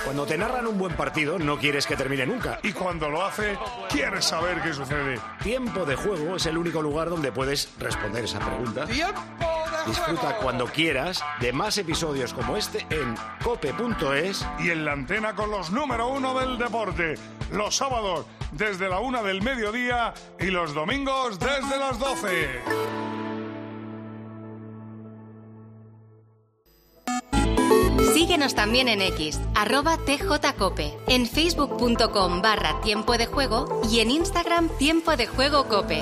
Cuando te narran un buen partido, no quieres que termine nunca. Y cuando lo hace, quieres saber qué sucede. Tiempo de Juego es el único lugar donde puedes responder esa pregunta. Disfruta cuando quieras de más episodios como este en cope.es y en la antena con los número 1 del deporte. Los sábados desde la 1 del mediodía y los domingos desde las 12. Síguenos también en X, @tjcope, en facebook.com/tiempo de juego y en Instagram Tiempo de Juego Cope.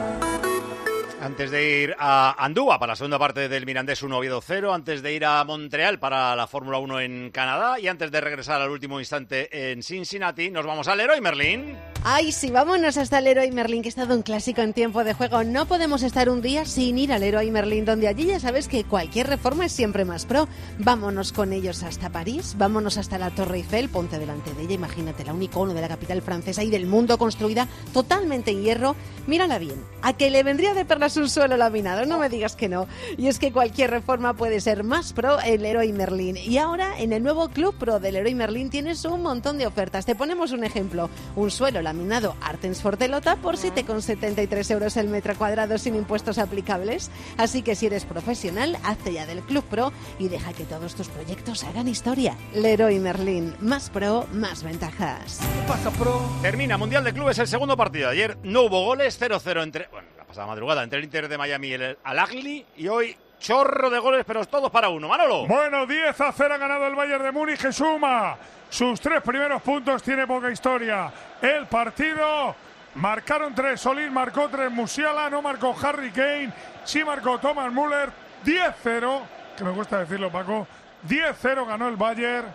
Antes de ir a Andúa para la segunda parte del Mirandés 1 Oviedo 0, antes de ir a Montreal para la Fórmula 1 en Canadá y antes de regresar al último instante en Cincinnati, nos vamos al Leroy Merlin. Ay, sí, vámonos hasta el Leroy Merlin, que ha estado un clásico en Tiempo de Juego. No podemos estar un día sin ir al Leroy Merlin, donde allí ya sabes que cualquier reforma es siempre más pro. Vámonos con ellos hasta París, vámonos hasta la Torre Eiffel, ponte delante de ella, imagínate, la un icono de la capital francesa y del mundo, construida totalmente en hierro. Mírala bien, a que le vendría de perlas un suelo laminado, no me digas que no. Y es que cualquier reforma puede ser más pro en Leroy Merlin. Y ahora, en el nuevo Club Pro de Leroy Merlin, tienes un montón de ofertas. Te ponemos un ejemplo, un suelo laminado Artens Fortelota por 7,73 € el metro cuadrado sin impuestos aplicables. Así que si eres profesional, hazte ya del Club Pro y deja que todos tus proyectos hagan historia. Leroy Merlin, más pro, más ventajas. Pasa pro. Termina Mundial de Clubes el segundo partido. Ayer no hubo goles, 0-0 entre... Bueno, la pasada madrugada entre el Inter de Miami y el Al-Ahly, y hoy chorro de goles, pero todos para uno. Manolo. Bueno, 10-0 ha ganado el Bayern de Múnich, que suma sus 3 primeros puntos, tiene poca historia. El partido, marcaron 3, Solís marcó 3, Musiala, no marcó Harry Kane, sí marcó Thomas Müller. 10-0, que me cuesta decirlo, Paco, 10-0 ganó el Bayern,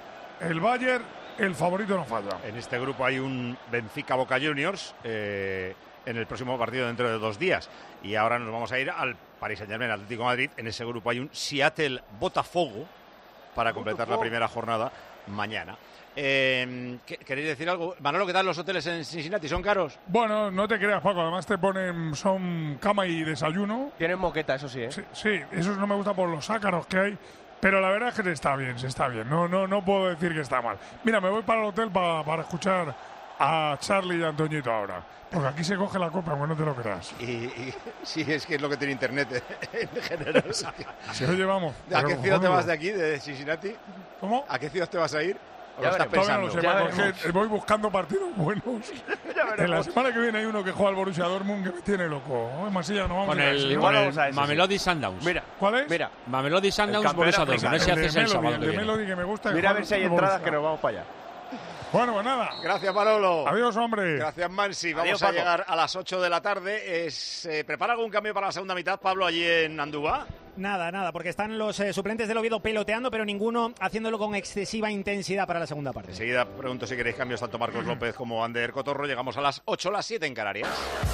el favorito no falla. En este grupo hay un Benfica-Boca Juniors, en el próximo partido dentro de 2 días. Y ahora nos vamos a ir al Paris Saint-Germain, Atlético de Madrid. En ese grupo hay un Seattle-Botafogo para completar la primera jornada mañana. ¿Queréis decir algo? Manolo, ¿qué tal los hoteles en Cincinnati? ¿Son caros? Bueno, no te creas, Paco, además te ponen, son cama y desayuno. Tienen moqueta, eso sí, ¿eh? Sí, eso no me gusta por los ácaros que hay. Pero la verdad es que se está bien. No puedo decir que está mal. Mira, me voy para el hotel para escuchar a Charlie y a Antoñito ahora. Porque aquí se coge la copa, bueno, no te lo creas. Y sí, es que es lo que tiene internet en general. Si lo llevamos. ¿A qué ciudad te vas de aquí, de Cincinnati? ¿Cómo? ¿A qué ciudad te vas a ir? ¿O lo estás pensando? No sé, porque voy buscando partidos buenos. En la semana que viene hay uno que juega al Borussia Dortmund que me tiene loco. En Masilla no vamos con a el Mamelodi Sundowns. Mira, ¿cuál es? Mira, Mamelodi Sundowns, Borussia Dortmund. Ese haces el sábado que viene. Melody, que me gusta. Mira a ver si hay entradas, que nos vamos para allá. Bueno, pues nada. Gracias, Manolo. Adiós, hombre. Gracias, Mansi. Vamos Adiós, a Paco. llegar a las 8 de la tarde. ¿Prepara algún cambio para la segunda mitad, Pablo, allí en Andúa? Nada, porque están los suplentes del Oviedo peloteando, pero ninguno haciéndolo con excesiva intensidad para la segunda parte. Enseguida pregunto si queréis cambios tanto Marcos López como Ander Cotorro. Llegamos a las 8, las 7 en Canarias.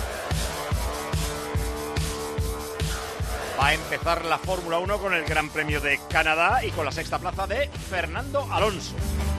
Va a empezar la Fórmula 1 con el Gran Premio de Canadá y con la sexta plaza de Fernando Alonso.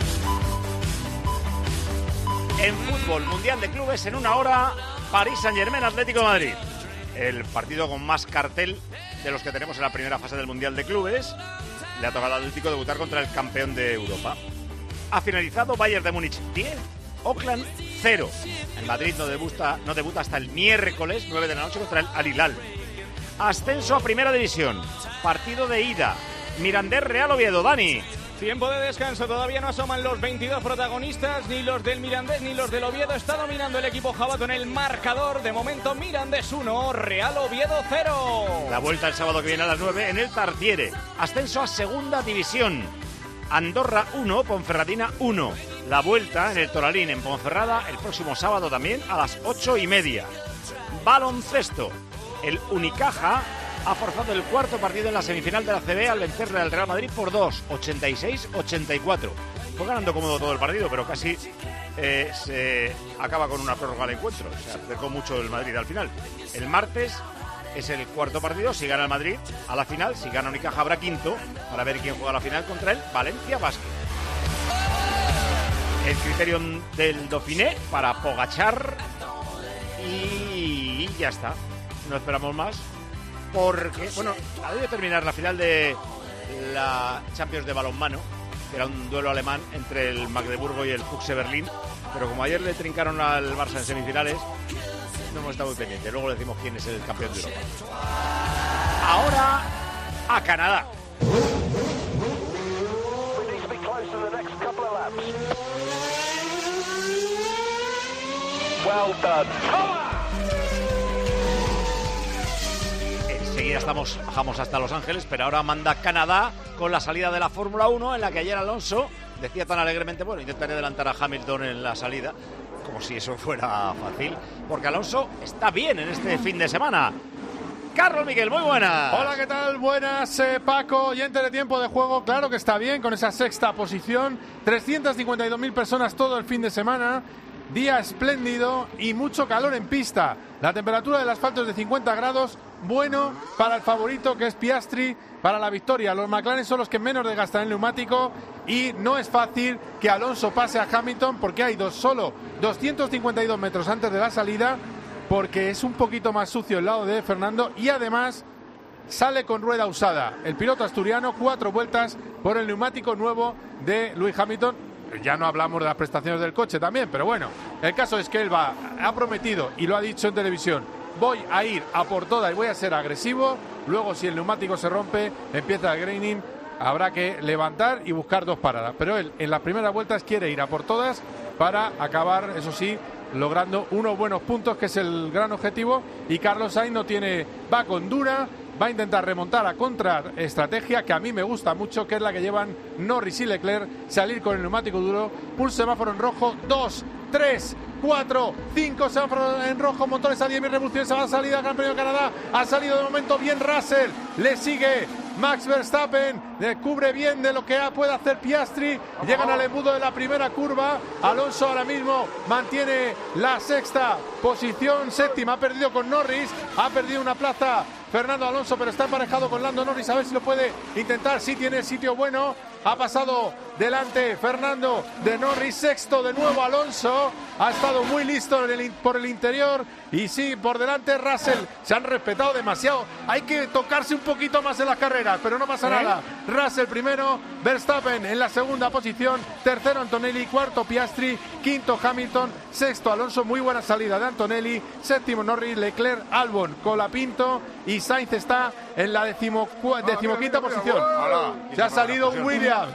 En fútbol, Mundial de Clubes en 1 hora, Paris Saint-Germain, Atlético de Madrid. El partido con más cartel de los que tenemos en la primera fase del Mundial de Clubes. Le ha tocado al Atlético debutar contra el campeón de Europa. Ha finalizado Bayern de Múnich 10, Oakland 0. El Madrid no debuta hasta el miércoles 9 de la noche contra el Al Hilal. Ascenso a Primera División. Partido de ida. Mirandés Real Oviedo. Dani. Tiempo de descanso, todavía no asoman los 22 protagonistas, ni los del Mirandés ni los del Oviedo. Está dominando el equipo jabato en el marcador. De momento, Mirandés 1, Real Oviedo 0. La vuelta el sábado que viene a las 9 en el Tartiere. Ascenso a Segunda División. Andorra 1, Ponferradina 1. La vuelta en el Toralín, en Ponferrada, el próximo sábado también a las 8:30. Baloncesto. El Unicaja ha forzado el cuarto partido en la semifinal de la CB al vencerle al Real Madrid por 2, 86-84. Fue ganando cómodo todo el partido, pero casi se acaba con una prórroga al encuentro. Se acercó mucho el Madrid al final. El martes es el cuarto partido. Si gana el Madrid a la final, si gana Unicaja habrá quinto para ver quién juega la final contra el Valencia Basket. El criterio del Dauphiné para Pogačar y ya está. No esperamos más. Porque, bueno, ha debido terminar la final de la Champions de balonmano Era un duelo alemán entre el Magdeburgo y el Füchse Berlín, pero como ayer le trincaron al Barça en semifinales, no hemos estado muy pendientes. Luego le decimos quién es el campeón de Europa. Ahora a Canadá. Enseguida bajamos hasta Los Ángeles, pero ahora manda Canadá con la salida de la Fórmula 1, en la que ayer Alonso decía tan alegremente, bueno, intentaré adelantar a Hamilton en la salida, como si eso fuera fácil, porque Alonso está bien en este fin de semana. Carlos Miguel, muy buenas. Hola, ¿qué tal? Buenas, Paco, oyente de Tiempo de Juego. Claro que está bien con esa sexta posición. 352.000 personas todo el fin de semana. Día espléndido y mucho calor en pista. La temperatura del asfalto es de 50 grados. Bueno para el favorito, que es Piastri, para la victoria. Los McLaren son los que menos desgastan el neumático y no es fácil que Alonso pase a Hamilton porque hay solo 252 metros antes de la salida, porque es un poquito más sucio el lado de Fernando y además sale con rueda usada. El piloto asturiano, 4 vueltas por el neumático nuevo de Lewis Hamilton. Ya no hablamos de las prestaciones del coche también, pero bueno, el caso es que él ha prometido y lo ha dicho en televisión: voy a ir a por todas y voy a ser agresivo. Luego, si el neumático se rompe, empieza el graining, habrá que levantar y buscar 2 paradas. Pero él en las primeras vueltas quiere ir a por todas para acabar, eso sí, logrando unos buenos puntos, que es el gran objetivo. Y Carlos Sainz va con dura, va a intentar remontar a contraestrategia, que a mí me gusta mucho, que es la que llevan Norris y Leclerc, salir con el neumático duro. Un semáforo en rojo, 2, 3, 4, 5 semáforos en rojo, motores a 10.000 revoluciones, va a salir al Gran Premio de Canadá. Ha salido de momento bien Russell, le sigue Max Verstappen, cubre bien de lo que puede hacer Piastri. Llegan al embudo de la primera curva. Alonso ahora mismo mantiene la sexta posición, séptima, ha perdido con Norris, ha perdido una plaza Fernando Alonso, pero está emparejado con Lando Norris, a ver si lo puede intentar. Sí, tiene sitio bueno, ha pasado delante Fernando de Norris, sexto de nuevo Alonso, ha estado muy listo por el interior, y sí, por delante Russell. Se han respetado demasiado, hay que tocarse un poquito más en las carreras, pero no pasa nada. Russell primero, Verstappen en la segunda posición, tercero Antonelli, cuarto Piastri, quinto Hamilton, sexto Alonso. Muy buena salida de Antonelli, séptimo Norris, Leclerc, Albon, Colapinto, y Sainz está en la decimoquinta posición. Se ha salido un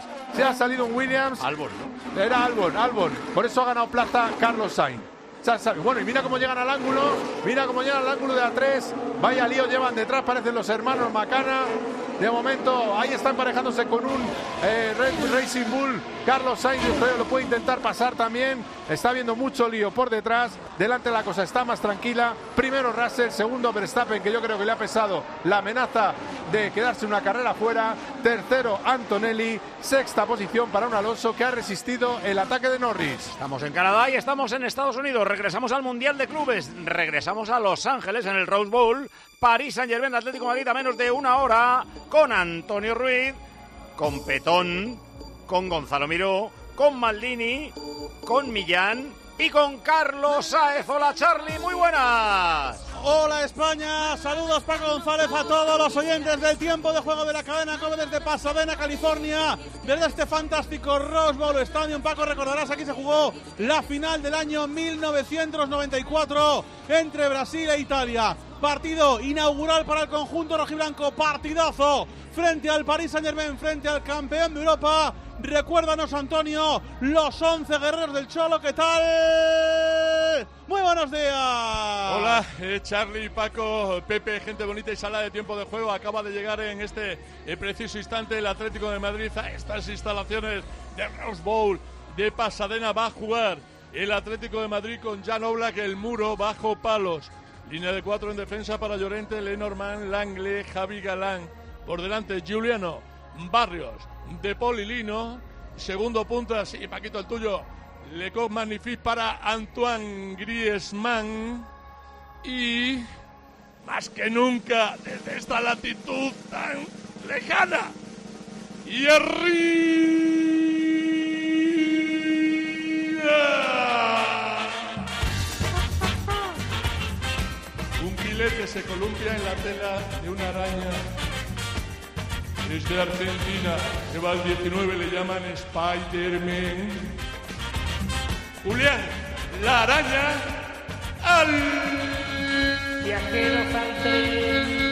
Williams. Albon, ¿no? Era Albon. Por eso ha ganado plaza Carlos Sainz. Bueno, y mira cómo llegan al ángulo. Mira cómo llegan al ángulo de A3. Vaya lío llevan detrás, parecen los hermanos Macana. De momento, ahí está emparejándose con un Red Bull Racing Bull. Carlos Sainz, yo creo, lo puede intentar pasar también. Está habiendo mucho lío por detrás. Delante la cosa está más tranquila. Primero Russell, segundo Verstappen, que yo creo que le ha pesado la amenaza de quedarse una carrera fuera. Tercero Antonelli. Sexta posición para un Alonso que ha resistido el ataque de Norris. Estamos en Canadá y estamos en Estados Unidos. Regresamos al Mundial de Clubes. Regresamos a Los Ángeles en el Rose Bowl. París Saint-Germain, Atlético de Madrid a menos de una hora, con Antonio Ruiz, con Petón, con Gonzalo Miró, con Maldini, con Millán y con Carlos Sáez. Hola, Charlie, muy buenas. Hola, España. Saludos, Paco González, a todos los oyentes del Tiempo de Juego de la cadena COPE desde Pasadena, California, desde este fantástico Rose Bowl Stadium. Paco, recordarás, aquí se jugó la final del año 1994 entre Brasil e Italia. Partido inaugural para el conjunto rojiblanco, partidazo frente al Paris Saint-Germain, frente al campeón de Europa. Recuérdanos, Antonio, los 11 guerreros del Cholo, ¿qué tal? Muy buenos días. Hola, Charlie, Paco, Pepe, gente bonita y sala de Tiempo de Juego. Acaba de llegar en este preciso instante el Atlético de Madrid a estas instalaciones de Rose Bowl de Pasadena. Va a jugar el Atlético de Madrid con Jan Oblak, el muro bajo palos. Línea de 4 en defensa para Llorente, Lenormand, Langley, Javi Galán. Por delante, Giuliano, Barrios, De Paul y Lino. Segundo punta, sí, Paquito, el tuyo. Lecoq Magnifique para Antoine Griezmann. Y más que nunca, desde esta latitud tan lejana y arriba, un filete se columpia en la tela de una araña es de Argentina, lleva el 19, le llaman Spider-Man. Julián, la araña, al viajero francés.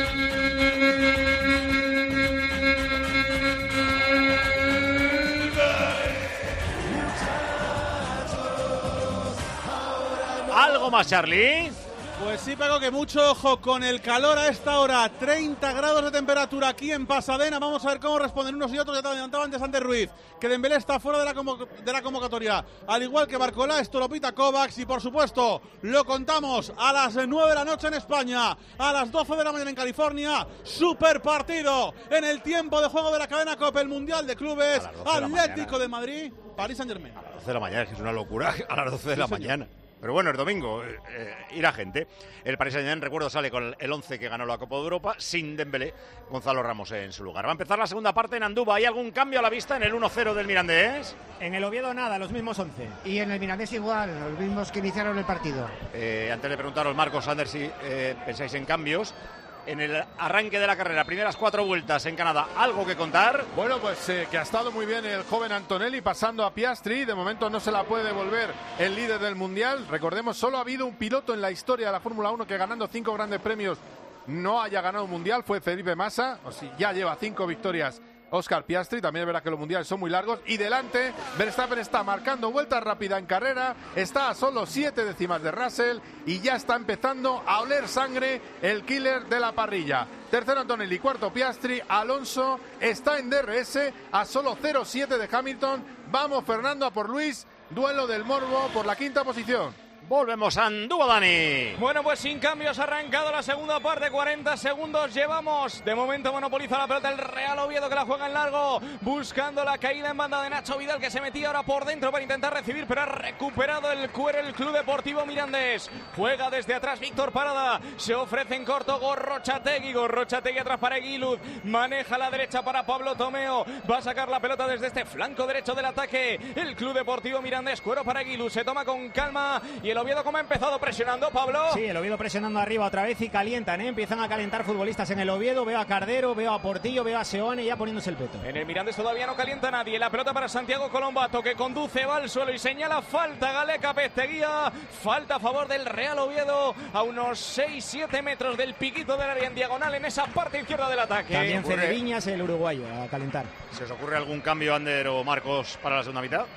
¿Algo más, Charlie? Pues sí, Paco, que mucho ojo con el calor a esta hora. 30 grados de temperatura aquí en Pasadena. Vamos a ver cómo responden unos y otros. Ya te adelantaba antes Ander Ruiz, que Dembélé está fuera de la convocatoria. Al igual que Barcolá, Estolopita, Kovacs y, por supuesto, lo contamos a las 9 de la noche en España, a las 12 de la mañana en California. Super partido en el tiempo de juego de la cadena COPE, el Mundial de Clubes. Atlético de Madrid, Paris Saint-Germain. A las 12 de la mañana, que es una locura. A las 12 de la mañana. Pero bueno, el domingo irá gente. El Paris Saint-Germain, recuerdo, sale con el 11 que ganó la Copa de Europa, sin Dembélé, Gonzalo Ramos en su lugar. Va a empezar la segunda parte en Andúba. ¿Hay algún cambio a la vista en el 1-0 del Mirandés? En el Oviedo nada, los mismos 11. Y en el Mirandés igual, los mismos que iniciaron el partido. Antes de preguntaros, Marcos, Ander, si pensáis en cambios. En el arranque de la carrera, primeras 4 vueltas en Canadá, ¿algo que contar? Bueno, pues que ha estado muy bien el joven Antonelli pasando a Piastri. De momento no se la puede devolver el líder del Mundial. Recordemos, solo ha habido un piloto en la historia de la Fórmula 1 que ganando 5 grandes premios no haya ganado un Mundial. Fue Felipe Massa, o sea, ya lleva 5 victorias Oscar Piastri. También es verdad que los mundiales son muy largos. Y delante, Verstappen está marcando vuelta rápida en carrera. Está a solo 7 décimas de Russell. Y ya está empezando a oler sangre el killer de la parrilla. Tercero Antonelli, cuarto Piastri. Alonso está en DRS a solo 0,7 de Hamilton. Vamos, Fernando, a por Luis. Duelo del morbo por la quinta posición. Volvemos a Andúba, Dani. Bueno, pues sin cambios, arrancado la segunda parte, 40 segundos llevamos. De momento monopoliza la pelota el Real Oviedo, que la juega en largo, buscando la caída en banda de Nacho Vidal, que se metía ahora por dentro para intentar recibir, pero ha recuperado el cuero el Club Deportivo Mirandés. Juega desde atrás Víctor Parada, se ofrece en corto Gorrochategui atrás para Eguiluz, maneja la derecha para Pablo Tomeo, va a sacar la pelota desde este flanco derecho del ataque el Club Deportivo Mirandés. Cuero para Eguiluz, se toma con calma y el Oviedo, ¿cómo ha empezado presionando, Pablo? Sí, el Oviedo presionando arriba otra vez y calientan, empiezan a calentar futbolistas en el Oviedo. Veo a Cardero, veo a Portillo, veo a Seoane ya poniéndose el peto. En el Mirandés todavía no calienta nadie. La pelota para Santiago Colombato, que conduce, va al suelo y señala falta. Galeca Pesteguía, falta a favor del Real Oviedo a unos 6-7 metros del piquito del área en diagonal en esa parte izquierda del ataque. También Cedeviñas, el uruguayo, a calentar. ¿Se os ocurre algún cambio, Ander o Marcos, para la segunda mitad?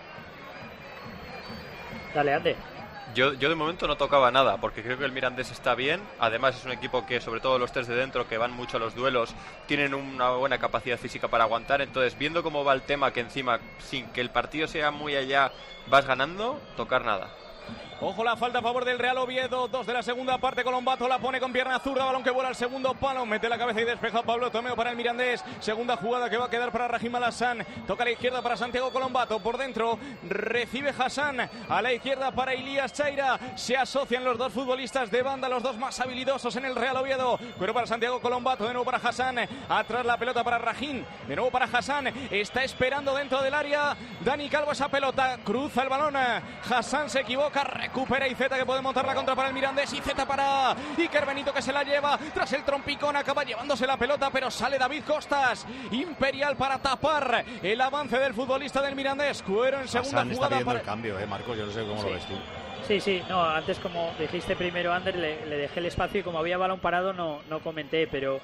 Dale, Ander. Yo de momento no tocaba nada, porque creo que el Mirandés está bien. Además es un equipo que, sobre todo los 3 de dentro, que van mucho a los duelos, tienen una buena capacidad física para aguantar. Entonces, viendo cómo va el tema, que encima, sin que el partido sea muy allá, vas ganando, tocar nada. Ojo la falta a favor del Real Oviedo, 2 de la segunda parte. Colombato la pone con pierna zurda, balón que vuela al segundo palo, mete la cabeza y despeja Pablo Tomeo para el Mirandés. Segunda jugada que va a quedar para Rahim Al-Hassan, toca a la izquierda para Santiago Colombato, por dentro recibe Hassan, a la izquierda para Ilías Chaira. Se asocian los dos futbolistas de banda, los dos más habilidosos en el Real Oviedo. Pero para Santiago Colombato, de nuevo para Hassan, atrás la pelota para Rahim, de nuevo para Hassan, está esperando dentro del área Dani Calvo esa pelota, cruza el balón, Hassan se equivoca, recupera Iceta, que puede montar la contra para el Mirandés. Iceta para Iker Benito, que se la lleva tras el trompicón, acaba llevándose la pelota, pero sale David Costas. Imperial para tapar el avance del futbolista del Mirandés. Cuero en segunda Hassan jugada está para el cambio, Marcos, yo no sé cómo lo ves tú. Sí, no, antes como dijiste primero, Ander, le dejé el espacio y como había balón parado no comenté, pero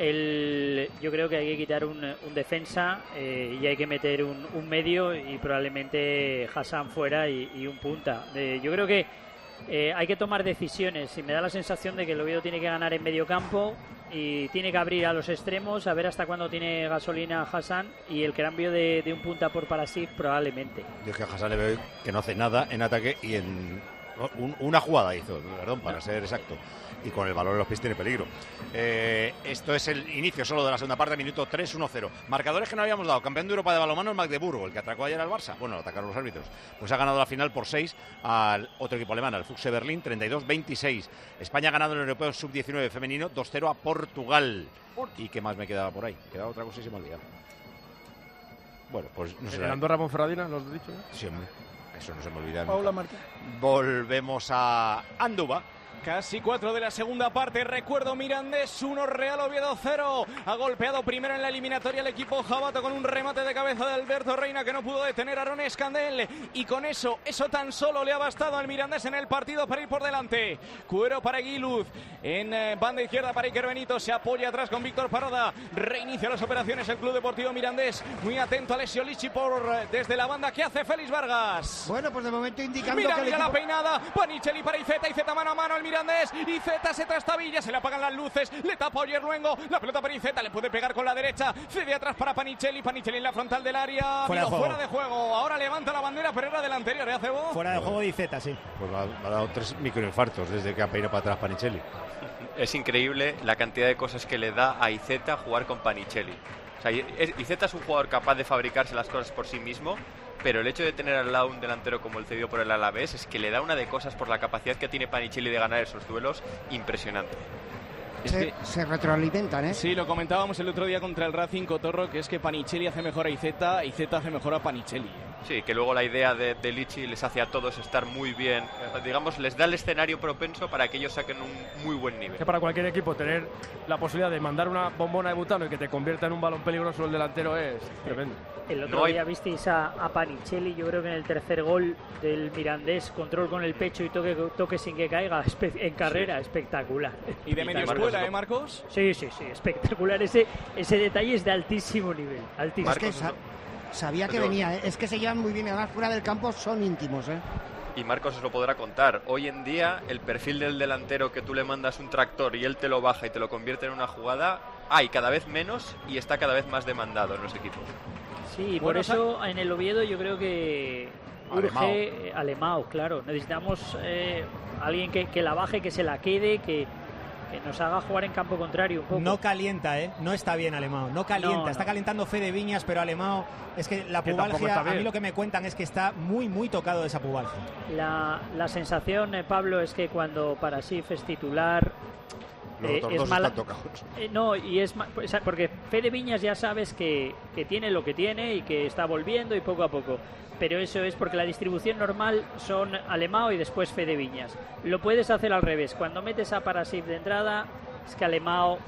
yo creo que hay que quitar un defensa y hay que meter un medio y probablemente Hassan fuera y un punta. Yo creo que hay que tomar decisiones y me da la sensación de que el Oviedo tiene que ganar en medio campo y tiene que abrir a los extremos, a ver hasta cuándo tiene gasolina Hassan, y el cambio de un punta por Parasic probablemente. Yo es que a Hassan le veo que no hace nada en ataque y en una jugada hizo, perdón, para ser exacto, y con el balón en los pies tiene peligro. Esto es el inicio solo de la segunda parte, minuto 3, 1-0. Marcadores que no habíamos dado. Campeón de Europa de balonmano el Magdeburgo, el que atracó ayer al Barça. Bueno, atacaron los árbitros. Pues ha ganado la final por 6 al otro equipo alemán, al Füchse Berlín, 32-26. España ha ganado en el Europeo Sub-19 femenino 2-0 a Portugal. ¿Y qué más me quedaba por ahí? Quedaba otra cosa y se me ha olvidado. Bueno, pues no sé. ¿En Andorra Ponferradina, lo has dicho? Sí, hombre. Eso no se me olvida. Paula Martín. Volvemos a Andúba. Casi 4 de la segunda parte. Recuerdo, Mirandés 1, Real Oviedo 0. Ha golpeado primero en la eliminatoria el equipo jabato con un remate de cabeza de Alberto Reina que no pudo detener a Aaron Escandel. Y con eso tan solo le ha bastado al Mirandés en el partido para ir por delante. Cuero para Guiluz. En banda izquierda para Iker Benito. Se apoya atrás con Víctor Parada. Reinicia las operaciones el Club Deportivo Mirandés. Muy atento a Alessio Lichi desde la banda. ¿Qué hace Félix Vargas? Bueno, pues de momento indicando mira que la peinada. Panicelli para Iceta. Iceta mano a mano al Mirandés. Iceta se trastabilla. Se le apagan las luces. Le tapa Oyer Luengo. La pelota para Iceta. Le puede pegar con la derecha. Cede atrás para Panicelli. Panicelli en la frontal del área. Fuera de juego. Ahora levanta la bandera, pero era del anterior. ¿Acebo? Fuera de juego de Iceta, sí. Pues me ha dado 3 microinfartos desde que ha peinado para atrás Panicelli. Es increíble la cantidad de cosas que le da a Iceta jugar con Panicelli. O sea, Iceta es un jugador capaz de fabricarse las cosas por sí mismo, pero el hecho de tener al lado un delantero como el cedido por el Alavés es que le da una de cosas por la capacidad que tiene Panicelli de ganar esos duelos impresionante. Se retroalimentan, ¿eh? Sí, lo comentábamos el otro día contra el Racing, Cotorro, que es que Panicelli hace mejor a Iceta, Iceta hace mejor a Panicelli. Sí, que luego la idea de Lichi les hace a todos estar muy bien, digamos, les da el escenario propenso para que ellos saquen un muy buen nivel. Que para cualquier equipo tener la posibilidad de mandar una bombona de butano y que te convierta en un balón peligroso el delantero es tremendo. El otro día visteis a Panicelli, yo creo que en el tercer gol del Mirandés, control con el pecho y toque sin que caiga en carrera, espectacular. Y de medio escuela, Marcos? Sí, espectacular. Ese detalle es de altísimo nivel. Altísimo. Es que sabía que venía, es que se llevan muy bien, además fuera del campo son íntimos, ¿eh? Y Marcos os lo podrá contar. Hoy en día, el perfil del delantero que tú le mandas un tractor y él te lo baja y te lo convierte en una jugada, hay cada vez menos y está cada vez más demandado en los equipos. Sí, por eso en el Oviedo yo creo que urge Alemão, claro. Necesitamos alguien que la baje, que se la quede, que nos haga jugar en campo contrario un poco. No calienta, no está bien Alemão, no calienta, no. Está calentando Fede Viñas, pero Alemão, es que la pubalgia, a mí lo que me cuentan es que está muy, muy tocado de esa pubalgia. La sensación, Pablo, es que cuando Parasif es titular... es mala. No, y es porque Fede Viñas ya sabes que tiene lo que tiene y que está volviendo y poco a poco. Pero eso es porque la distribución normal son Alemão y después Fede Viñas. Lo puedes hacer al revés. Cuando metes a Parasif de entrada, es que Alemão...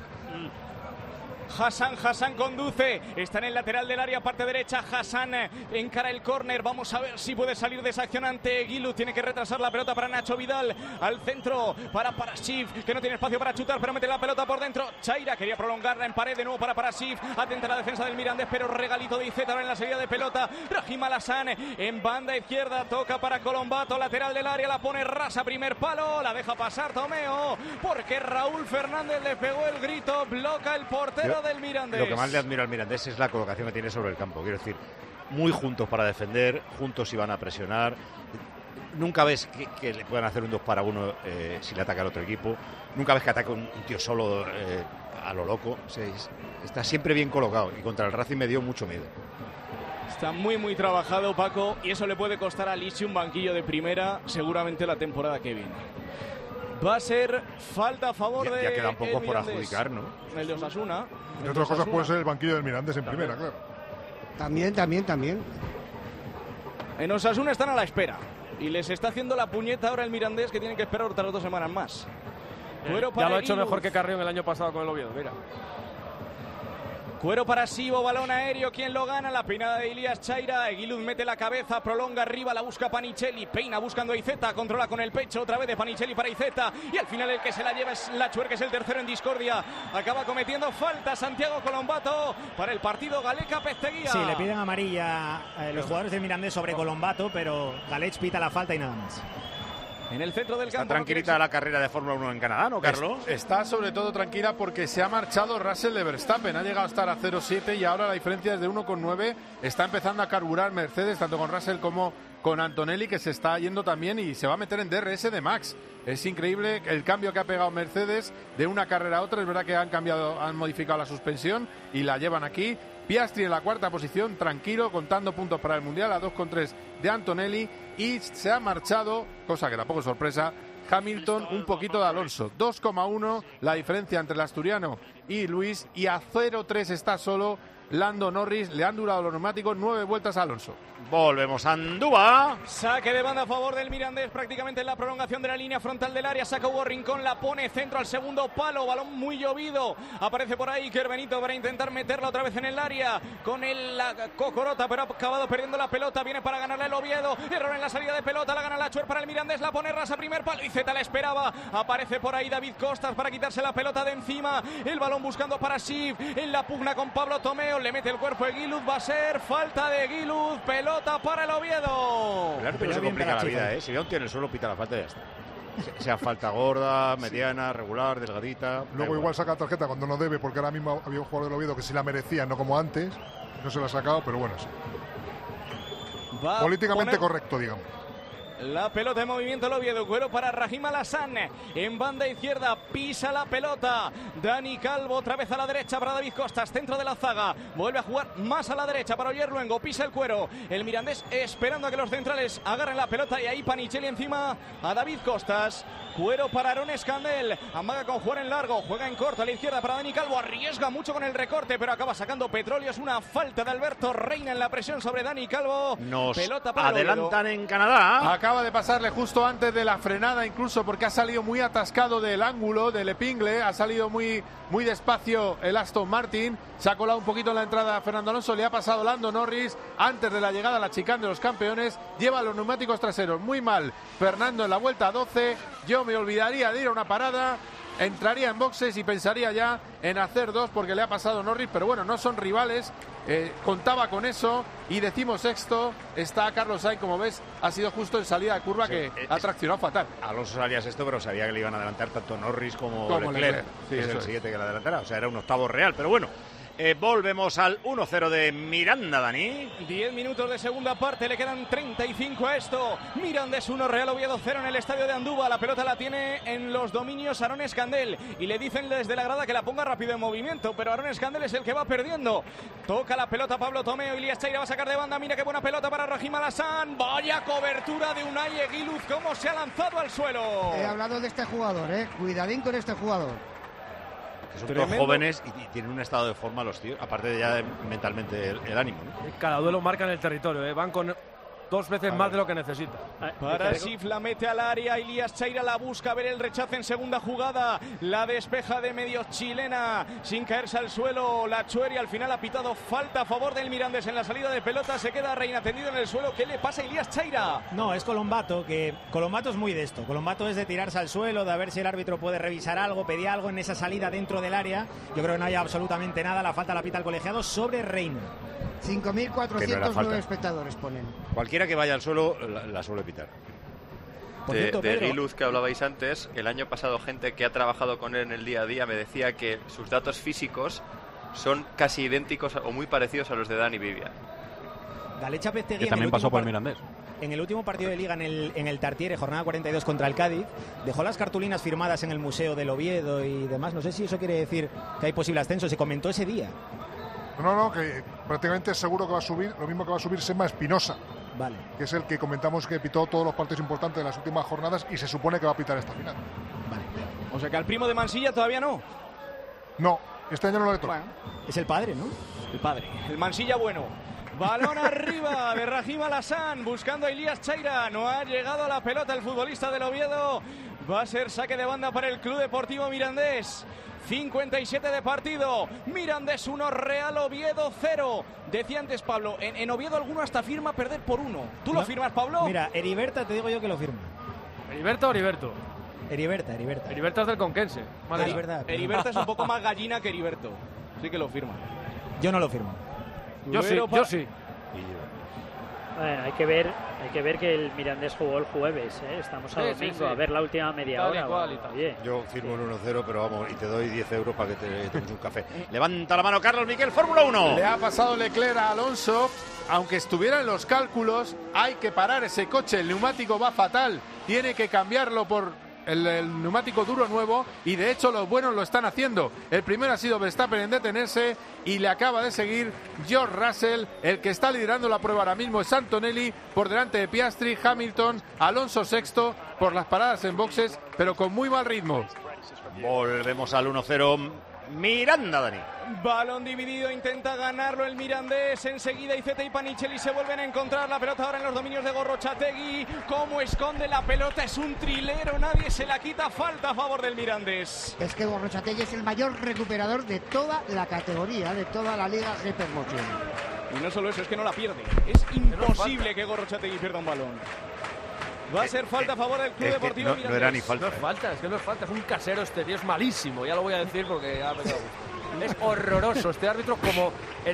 Hassan conduce, está en el lateral del área, parte derecha. Hassan encara el córner, vamos a ver si puede salir de esa acción ante Guiluz. Tiene que retrasar la pelota para Nacho Vidal, al centro para Parasif, que no tiene espacio para chutar, pero mete la pelota por dentro. Chaira quería prolongarla en pared, de nuevo para Parasif, atenta la defensa del Mirandés, pero regalito de Iceta ahora en la salida de pelota. Rahim Alassane en banda izquierda, toca para Colombato, lateral del área, la pone rasa, primer palo, la deja pasar Tomeo, porque Raúl Fernández le pegó el grito, bloca el portero del Mirandés. Lo que más le admiro al Mirandés es la colocación que tiene sobre el campo. Quiero decir, muy juntos para defender, juntos iban a presionar. Nunca ves que le puedan hacer un 2 para 1 si le ataca al otro equipo. Nunca ves que ataque un tío solo a lo loco. Está siempre bien colocado y contra el Racing me dio mucho miedo. Está muy, muy trabajado, Paco, y eso le puede costar a Lichi un banquillo de primera seguramente la temporada que viene. Va a ser falta a favor de... Ya quedan pocos por adjudicar, ¿no? El de Osasuna. Entre otras cosas puede ser el banquillo del Mirandés en primera, claro. También. En Osasuna están a la espera. Y les está haciendo la puñeta ahora el Mirandés, que tienen que esperar otras 2 semanas más. Ya lo ha hecho mejor que Carrión el año pasado con el Oviedo, mira. Cuero para Sibo, balón aéreo, ¿quién lo gana? La peinada de Ilias Chaira, Eguiluz mete la cabeza, prolonga arriba, la busca Panicelli, peina buscando a Iceta, controla con el pecho, otra vez de Panicelli para Iceta, y al final el que se la lleva es Lachuer, que es el tercero en discordia, acaba cometiendo falta Santiago Colombato para el partido Galeca-Pesteguía. Sí, le piden amarilla a los jugadores del Mirandés sobre Colombato, pero Galech pita la falta y nada más. En el centro del campo. ¿Está tranquilita la carrera de Fórmula 1 en Canadá, no, Carlos? Está sobre todo tranquila porque se ha marchado Russell de Verstappen. Ha llegado a estar a 0,7 y ahora la diferencia es de 1,9. Está empezando a carburar Mercedes, tanto con Russell como con Antonelli, que se está yendo también y se va a meter en DRS de Max. Es increíble el cambio que ha pegado Mercedes de una carrera a otra. Es verdad que han modificado la suspensión y la llevan aquí. Piastri en la cuarta posición, tranquilo, contando puntos para el Mundial, a 2,3 de Antonelli, y se ha marchado, cosa que tampoco es sorpresa, Hamilton un poquito de Alonso. 2,1 la diferencia entre el asturiano y Luis, y a 0,3 está solo Lando Norris. Le han durado los neumáticos 9 vueltas a Alonso. Volvemos a Andúa. Saque de banda a favor del Mirandés, prácticamente en la prolongación de la línea frontal del área. Saca Hugo Rincón, la pone centro al segundo palo. Balón muy llovido. Aparece por ahí Iker Benito para intentar meterla otra vez en el área con la Cocorota, pero ha acabado perdiendo la pelota. Viene para ganarle el Oviedo. Error en la salida de pelota. La gana la Chuer para el Mirandés. La pone ras a primer palo. Y Zeta la esperaba. Aparece por ahí David Costas para quitarse la pelota de encima. El balón buscando para Sif. En la pugna con Pablo Tomeo. Le mete el cuerpo de Guiluz. Va a ser falta de Guiluz. Pelota para el Oviedo. El árbitro se complica la vida, ¿eh? Si ve un tío en el suelo, pita la falta y ya está. Sea falta gorda, mediana, regular, delgadita. Luego igual saca tarjeta cuando no debe, porque ahora mismo había un jugador del Oviedo que sí la merecía, no como antes. No se la ha sacado, pero bueno, sí. Políticamente correcto, digamos. La pelota en movimiento, el Oviedo. Cuero para Rahim Alassane. En banda izquierda pisa la pelota Dani Calvo, otra vez a la derecha para David Costas, centro de la zaga. Vuelve a jugar más a la derecha para Oyer Luengo. Pisa el Cuero. El Mirandés esperando a que los centrales agarren la pelota. Y ahí Panichelli encima a David Costas. Cuero para Aaron Escandel. Amaga con jugar en largo. Juega en corto a la izquierda para Dani Calvo. Arriesga mucho con el recorte, pero acaba sacando Petróleo. Es una falta de Alberto Reina en la presión sobre Dani Calvo. Nos pelota para adelantan en Canadá. Acaba de pasarle justo antes de la frenada, incluso porque ha salido muy atascado del ángulo del Epingle. Ha salido muy despacio el Aston Martin. Se ha colado un poquito en la entrada a Fernando Alonso. Le ha pasado Lando Norris antes de la llegada a la chicane de los campeones. Lleva los neumáticos traseros muy mal Fernando en la vuelta 12. Yo me olvidaría de ir a una parada, entraría en boxes y pensaría ya en hacer dos porque le ha pasado Norris, pero bueno, no son rivales, contaba con eso. Y 16º está Carlos Sainz, como ves, ha sido justo en salida de curva, sí, que ha traccionado fatal. Alonso salía sexto, pero sabía que le iban a adelantar tanto Norris como Leclerc. Sí, es el siguiente que le adelantará, o sea, era un octavo real, pero bueno. Volvemos al 1-0 de Miranda, Dani. 10 minutos de segunda parte, le quedan 35 a esto. Mirandés 1, Real Oviedo 0 en el estadio de Andúba. La pelota la tiene en los dominios Aaron Escandel y le dicen desde la grada que la ponga rápido en movimiento, pero Aaron Escandel es el que va perdiendo. Toca la pelota Pablo Tomeo, Elías Chaira va a sacar de banda. Mira qué buena pelota para Rahim Alassane. Vaya cobertura de Unai Eguiluz, cómo se ha lanzado al suelo. He hablado de este jugador, cuidadín con este jugador. Son todos jóvenes y tienen un estado de forma los tíos, aparte de ya mentalmente el ánimo, ¿no? Cada duelo marca en el territorio, van con 2 veces más de lo que necesita. Para Sif, la mete al área, Elías Chaira la busca, a ver el rechazo en segunda jugada, la despeja de medio chilena sin caerse al suelo, la Chuer, y al final ha pitado falta a favor del Mirandés en la salida de pelota. Se queda Reina tendido en el suelo. ¿Qué le pasa a Elías Chaira? No, es Colombato, que Colombato es muy de esto. Colombato es de tirarse al suelo, de a ver si el árbitro puede revisar algo, pedir algo en esa salida dentro del área. Yo creo que no hay absolutamente nada. La falta la pita el colegiado sobre Reina. 5.409 espectadores ponen. Cualquiera que vaya al suelo la suele pitar. De Guiluz, que hablabais antes, el año pasado gente que ha trabajado con él en el día a día me decía que sus datos físicos son casi idénticos o muy parecidos a los de Dani Vivian. Galecha Pestegui, que también pasó por el Mirandés. En el último partido de Liga en el Tartiere, jornada 42 contra el Cádiz, dejó las cartulinas firmadas en el Museo del Oviedo y demás. No sé si eso quiere decir que hay posible ascenso. Se comentó ese día. No, que prácticamente seguro que va a subir, lo mismo que va a subir Sema Espinosa. Vale. Que es el que comentamos que pitó todos los partidos importantes de las últimas jornadas y se supone que va a pitar esta final. Vale. O sea que al primo de Mansilla todavía no. No, este año no le toca. Bueno, es el padre, ¿no? El padre. El Mansilla bueno. Balón arriba de Rahim Alassane buscando a Elías Chaira. No ha llegado a la pelota el futbolista del Oviedo. Va a ser saque de banda para el Club Deportivo Mirandés. 57 de partido. Mirandés 1, Real Oviedo 0. Decía antes Pablo, en Oviedo alguno hasta firma perder por 1. ¿Tú lo firmas, Pablo? Mira, Heriberta te digo yo que lo firma. ¿Heriberta o Heriberto? Heriberta. Heriberta es del Conquense. Es verdad. Heriberta es un poco más gallina que Heriberto. Sí que lo firma. Yo no lo firmo. Yo sí. Bueno, hay que ver que el Mirandés jugó el jueves, estamos a domingo, sí. A ver la última media hora. Oye. Yo firmo el 1-0, pero vamos, y te doy 10 euros para que te tomes un café. Levanta la mano Carlos Miquel, Fórmula 1. Le ha pasado Leclerc a Alonso. Aunque estuviera en los cálculos, hay que parar ese coche. El neumático va fatal. Tiene que cambiarlo por el neumático duro nuevo, y de hecho los buenos lo están haciendo. El primero ha sido Verstappen en detenerse y le acaba de seguir George Russell. El que está liderando la prueba ahora mismo es Antonelli, por delante de Piastri, Hamilton, Alonso sexto por las paradas en boxes, pero con muy mal ritmo. Volvemos al 1-0. Miranda, Dani. Balón dividido, intenta ganarlo el Mirandés. Enseguida Iceta y Panichelli se vuelven a encontrar. La pelota ahora en los dominios de Gorrochategui. Cómo esconde la pelota, es un trilero. Nadie se la quita. Falta a favor del Mirandés. Es que Gorrochategui es el mayor recuperador de toda la categoría, de toda la Liga GP Motion. Y no solo eso, es que no la pierde. Es imposible que Gorrochategui pierda un balón. Va a ser falta a favor del Club Deportivo Mirandés. No era ni falta. No es falta, es que no es falta. Es un casero este tío, es malísimo. Ya lo voy a decir porque ya me cago. Es horroroso este árbitro como el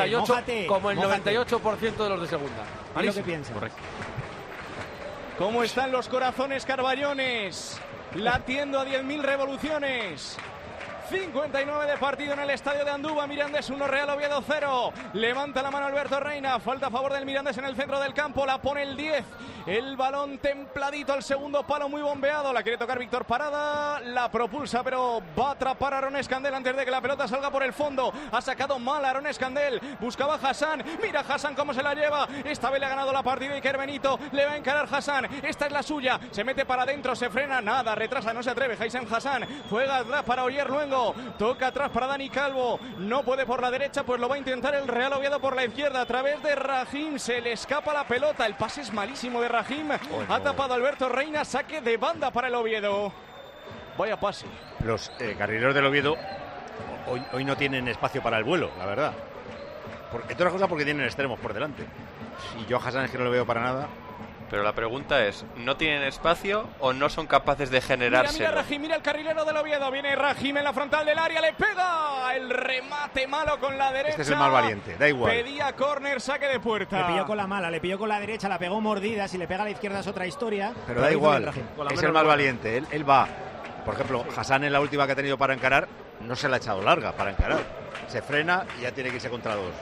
98% de los de segunda. ¿Y lo que piensa? Correcto. ¿Cómo están los corazones carballones? Latiendo a 10.000 revoluciones. 59 de partido en el estadio de Andúba. Mirandés 1, Real Oviedo 0. Levanta la mano Alberto Reina. Falta a favor del Mirandés en el centro del campo. La pone el 10. El balón templadito al segundo palo, muy bombeado. La quiere tocar Víctor Parada. La propulsa, pero va a atrapar a Aaron Escandel antes de que la pelota salga por el fondo. Ha sacado mal a Aaron Escandel. Buscaba a Hassan. Mira Hassan cómo se la lleva. Esta vez le ha ganado la partida Iker Benito. Le va a encarar Hassan. Esta es la suya. Se mete para adentro. Se frena. Nada. Retrasa. No se atreve. Haysem Hassan. Juega atrás para Oyer Luengo. Toca atrás para Dani Calvo. No puede por la derecha, pues lo va a intentar el Real Oviedo por la izquierda. A través de Rahim. Se le escapa la pelota. El pase es malísimo de Rahim. Ha tapado Alberto Reina. Saque de banda para el Oviedo. Vaya pase. Los carrileros del Oviedo hoy no tienen espacio para el vuelo, la verdad. Entre otras cosas porque tienen extremos por delante. Y yo a Hassan es que no lo veo para nada. Pero la pregunta es, ¿no tienen espacio o no son capaces de generárselo? Mira Rahim, mira el carrilero del Oviedo. Viene Rahim en la frontal del área, le pega. El remate malo con la derecha. Este es el más valiente, da igual. Pedía córner, saque de puerta. Le pilló con la mala, le pilló con la derecha, la pegó mordida. Si le pega a la izquierda es otra historia. Pero da igual, es el más valiente. Él va. Por ejemplo, Hassan en la última que ha tenido para encarar, no se la ha echado larga para encarar. Se frena y ya tiene que irse contra dos.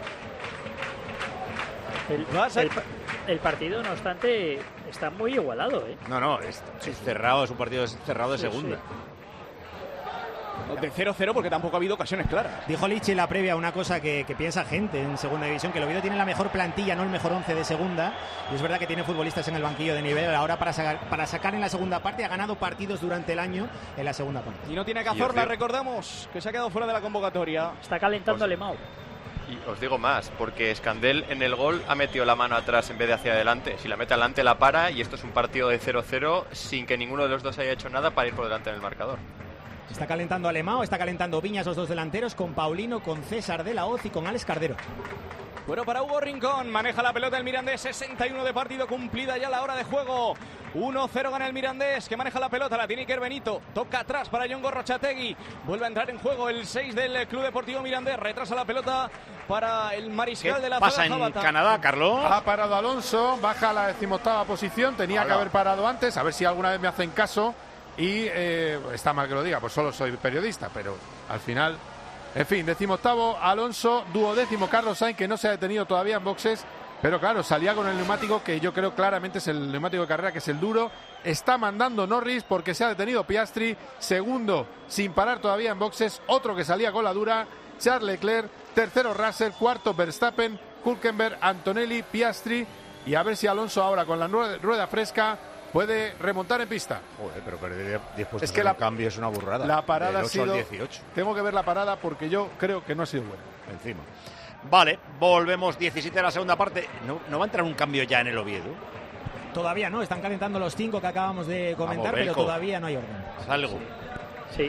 El partido, no obstante, está muy igualado, ¿eh? No, es cerrado, es un partido cerrado de segunda. De 0-0 porque tampoco ha habido ocasiones claras. Dijo Lichi en la previa una cosa que piensa gente en segunda división, que el Oviedo tiene la mejor plantilla, no el mejor 11 de segunda, y es verdad que tiene futbolistas en el banquillo de nivel. Ahora para sacar en la segunda parte, ha ganado partidos durante el año en la segunda parte. Y no tiene Cazorla, recordamos, que se ha quedado fuera de la convocatoria. Está calentando Alemão. Y os digo más, porque Escandel en el gol ha metido la mano atrás en vez de hacia adelante. Si la mete adelante la para, y esto es un partido de 0-0 sin que ninguno de los dos haya hecho nada para ir por delante en el marcador. Está calentando Alemão, está calentando Viñas, los dos delanteros, con Paulino, con César de la Hoz y con Alex Cardero. Bueno, para Hugo Rincón, maneja la pelota el Mirandés, 61 de partido, cumplida ya la hora de juego. 1-0 gana el Mirandés, que maneja la pelota, la tiene Iker Benito, toca atrás para Jon Gorrochategui, vuelve a entrar en juego el 6 del Club Deportivo Mirandés, retrasa la pelota para el mariscal de la pasa en Zabata. Canadá, Carlos? Ha parado Alonso, baja a la 18ª posición, tenía que haber parado antes, a ver si alguna vez me hacen caso. Y está mal que lo diga, pues solo soy periodista, pero al final, en fin, 18º Alonso, 12º Carlos Sainz, que no se ha detenido todavía en boxes, pero claro, salía con el neumático que yo creo claramente es el neumático de carrera, que es el duro. Está mandando Norris porque se ha detenido Piastri, segundo sin parar todavía en boxes, otro que salía con la dura, Charles Leclerc, tercero Russell, cuarto Verstappen, Hülkenberg, Antonelli, Piastri, y a ver si Alonso ahora con la rueda fresca puede remontar en pista. Joder, pero perder 10 puestos es que en cambio es una burrada. La parada del 8 ha sido... al 18. Tengo que ver la parada porque yo creo que no ha sido buena. Encima. Vale, volvemos 17 a la segunda parte. ¿No va a entrar un cambio ya en el Oviedo? Todavía no, están calentando los 5 que acabamos de comentar, pero todavía no hay orden. Haz algo. Sí.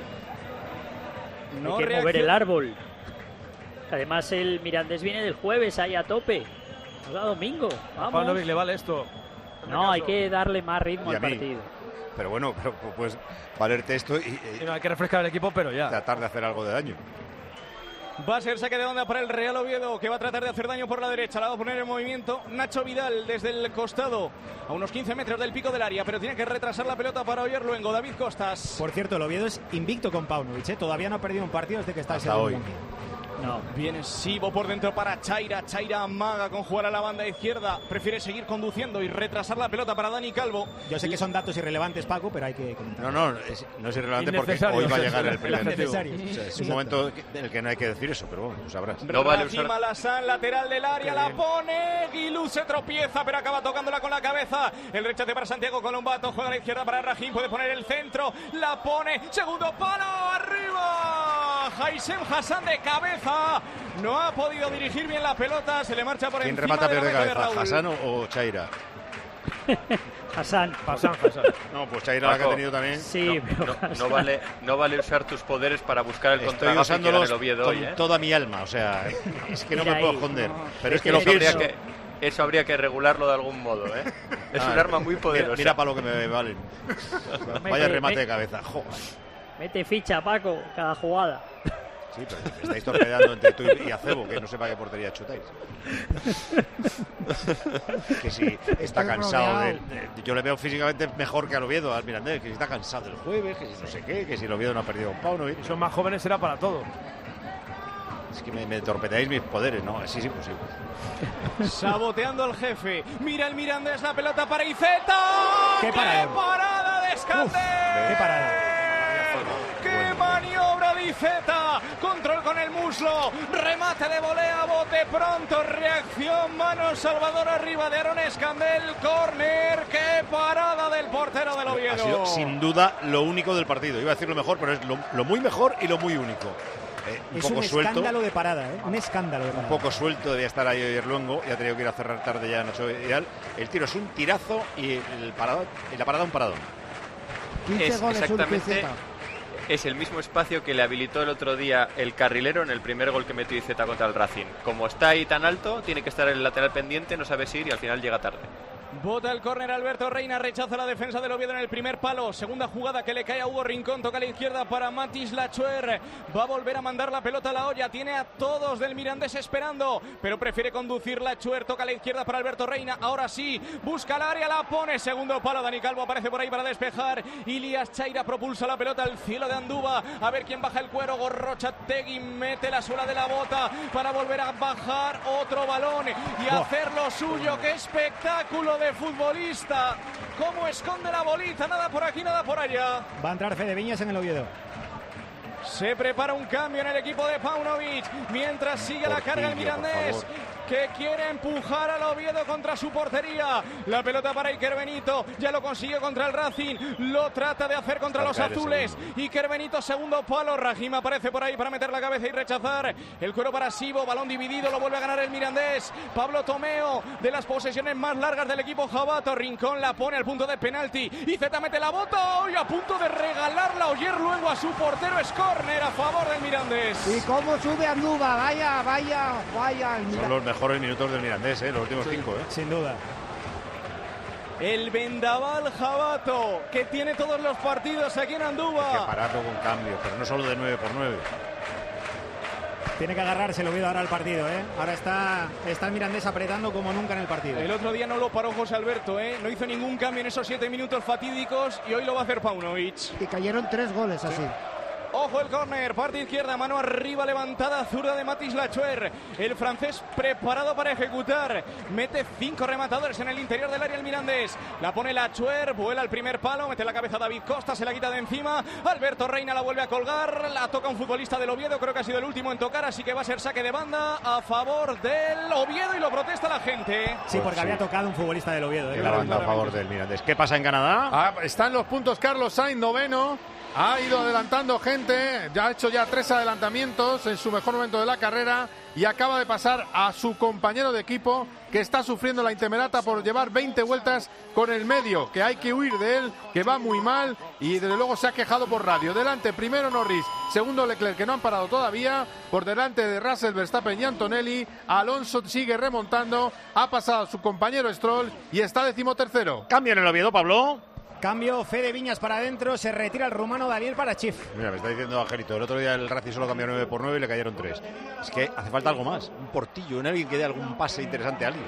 No hay que mover el árbol. Además el Mirandés viene del jueves ahí a tope. No da domingo. Vamos. Pablo le vale esto. No, hay que darle más ritmo al partido. Pero bueno, pues valerte esto y no, hay que refrescar el equipo, pero ya. Tratar de hacer algo de daño. Va a ser saque de onda para el Real Oviedo, que va a tratar de hacer daño por la derecha. La va a poner en movimiento Nacho Vidal desde el costado, a unos 15 metros del pico del área, pero tiene que retrasar la pelota para Oyer Luengo. David Costas. Por cierto, el Oviedo es invicto con Paunovic, ¿eh? Todavía no ha perdido un partido desde que está hasta hoy. No. Viene Sibo por dentro para Chaira. Chaira amaga con jugar a la banda izquierda. Prefiere seguir conduciendo y retrasar la pelota para Dani Calvo. Yo sé que son datos irrelevantes, Paco, pero hay que comentar. No es irrelevante porque hoy va a llegar el primer tiempo. O sea, es un momento en el que no hay que decir eso, pero bueno, lo sabrás. No vale usar... Malasan, lateral del área, la pone. Guilú se tropieza, pero acaba tocándola con la cabeza. El rechace para Santiago Colombato. Juega a la izquierda para Rahim. Puede poner el centro. La pone. Segundo palo. Arriba. Haisem Hassan de cabeza. No ha podido dirigir bien la pelota. Se le marcha por encima. ¿Quién remata peor de cabeza? Raúl. ¿Hassan o Chaira? Hassan. No, pues Chaira la que ha tenido también. Sí, no vale usar tus poderes para buscar el Estoy usándolos con toda mi alma, o sea, es que no me puedo esconder. Pero es que lo pienso. Eso habría que regularlo de algún modo, ¿eh? Es un arma muy poderosa. Mira para lo que me valen. Vaya remate de cabeza. Joder. Mete ficha, Paco, cada jugada. Sí, pero me estáis torpedeando entre tú y Acebo, que no sé para qué portería chutáis. Que si está cansado yo le veo físicamente mejor que al Oviedo, al Mirandés, que si está cansado el jueves, que si no sé qué, que si el Oviedo no ha perdido con Paunovic. Si son más jóvenes será para todo. Es que me torpedeáis mis poderes, ¿no? Así es imposible. Saboteando al jefe. Mira el Mirandés, la pelota para Iceta. ¡Qué parada de Escandel! ¡Qué parada! ¡Qué maniobra de Iceta! Control con el muslo. Remate de volea, bote pronto. Reacción, mano Salvador arriba de Aaron Escandel. Córner. ¡Qué parada del portero del Oviedo! Ha sido sin duda lo único del partido. Iba a decir lo mejor, pero es lo muy mejor y lo muy único. Es un escándalo de parada, ¿eh? Un escándalo de parada. Un poco suelto, debía estar ahí ayer Luengo, ya ha tenido que ir a cerrar tarde ya en 8 ideal. El tiro es un tirazo y la parada un paradón. 15 goles exactamente. Es el mismo espacio que le habilitó el otro día el carrilero en el primer gol que metió Iceta contra el Racing. Como está ahí tan alto, tiene que estar el lateral pendiente, no sabe si ir y al final llega tarde. Bota el córner Alberto Reina, rechaza la defensa del Oviedo en el primer palo. Segunda jugada que le cae a Hugo Rincón, toca a la izquierda para Matis Lachuer. Va a volver a mandar la pelota a la olla, tiene a todos del Mirandés esperando, pero prefiere conducir Lachuer, toca a la izquierda para Alberto Reina. Ahora sí, busca el área, la pone, segundo palo. Dani Calvo aparece por ahí para despejar. Ilias Chaira propulsa la pelota al cielo de Andúba. A ver quién baja el cuero. Gorrochategui mete la suela de la bota para volver a bajar otro balón y hacer lo suyo. ¡Qué espectáculo de futbolista! Cómo esconde la bolita, nada por aquí, nada por allá. Va a entrar Fede Viñas en el Oviedo. Se prepara un cambio en el equipo de Paunovic mientras sigue la carga el Mirandés, que quiere empujar al Oviedo contra su portería. La pelota para Iker Benito, ya lo consiguió contra el Racing, lo trata de hacer contra los azules. Iker Benito, segundo palo. Rajim aparece por ahí para meter la cabeza y rechazar. El cuero para Sibo, balón dividido, lo vuelve a ganar el Mirandés. Pablo Tomeo, de las posesiones más largas del equipo jabato. Rincón la pone al punto de penalti. Iceta mete la bota y a punto de regalarla Oyer luego a su portero. Es córner a favor del Mirandés. Y cómo sube Andúba, vaya. Son los mejores minutos del Mirandés, los últimos 5. Sin duda. El vendaval jabato, que tiene todos los partidos aquí en Andúba. Hay que pararlo con cambio, pero no solo de 9x9. Tiene que agarrarse el Oviedo ahora al partido, Ahora está el Mirandés apretando como nunca en el partido. El otro día no lo paró José Alberto, No hizo ningún cambio en esos 7 minutos fatídicos y hoy lo va a hacer Paunovic. Y cayeron 3 goles así. Ojo el córner, parte izquierda, mano arriba levantada, zurda de Matis Lachuer. El francés preparado para ejecutar. Mete 5 rematadores en el interior del área el Mirandés. La pone Lachuer, vuela al primer palo, mete la cabeza David Costa, se la quita de encima. Alberto Reina la vuelve a colgar, la toca un futbolista del Oviedo, creo que ha sido el último en tocar, así que va a ser saque de banda a favor del Oviedo y lo protesta la gente. Sí, porque había tocado un futbolista del Oviedo. La banda a favor del Mirandés. ¿Qué pasa en Canadá? Están los puntos Carlos Sainz, noveno. Ha ido adelantando gente, ya ha hecho 3 adelantamientos en su mejor momento de la carrera y acaba de pasar a su compañero de equipo que está sufriendo la intemerata por llevar 20 vueltas con el medio, que hay que huir de él, que va muy mal y desde luego se ha quejado por radio. Delante primero Norris, segundo Leclerc, que no han parado todavía, por delante de Russell, Verstappen y Antonelli. Alonso sigue remontando, ha pasado a su compañero Stroll y está 13º. Cambio en el Oviedo, Pablo. Cambio, Fede Viñas para adentro, se retira el rumano Daniel Parachif. Mira, me está diciendo Angelito, el otro día el Racing solo cambió 9x9 y le cayeron 3. Es que hace falta algo más, un portillo, en alguien que dé algún pase interesante a alguien.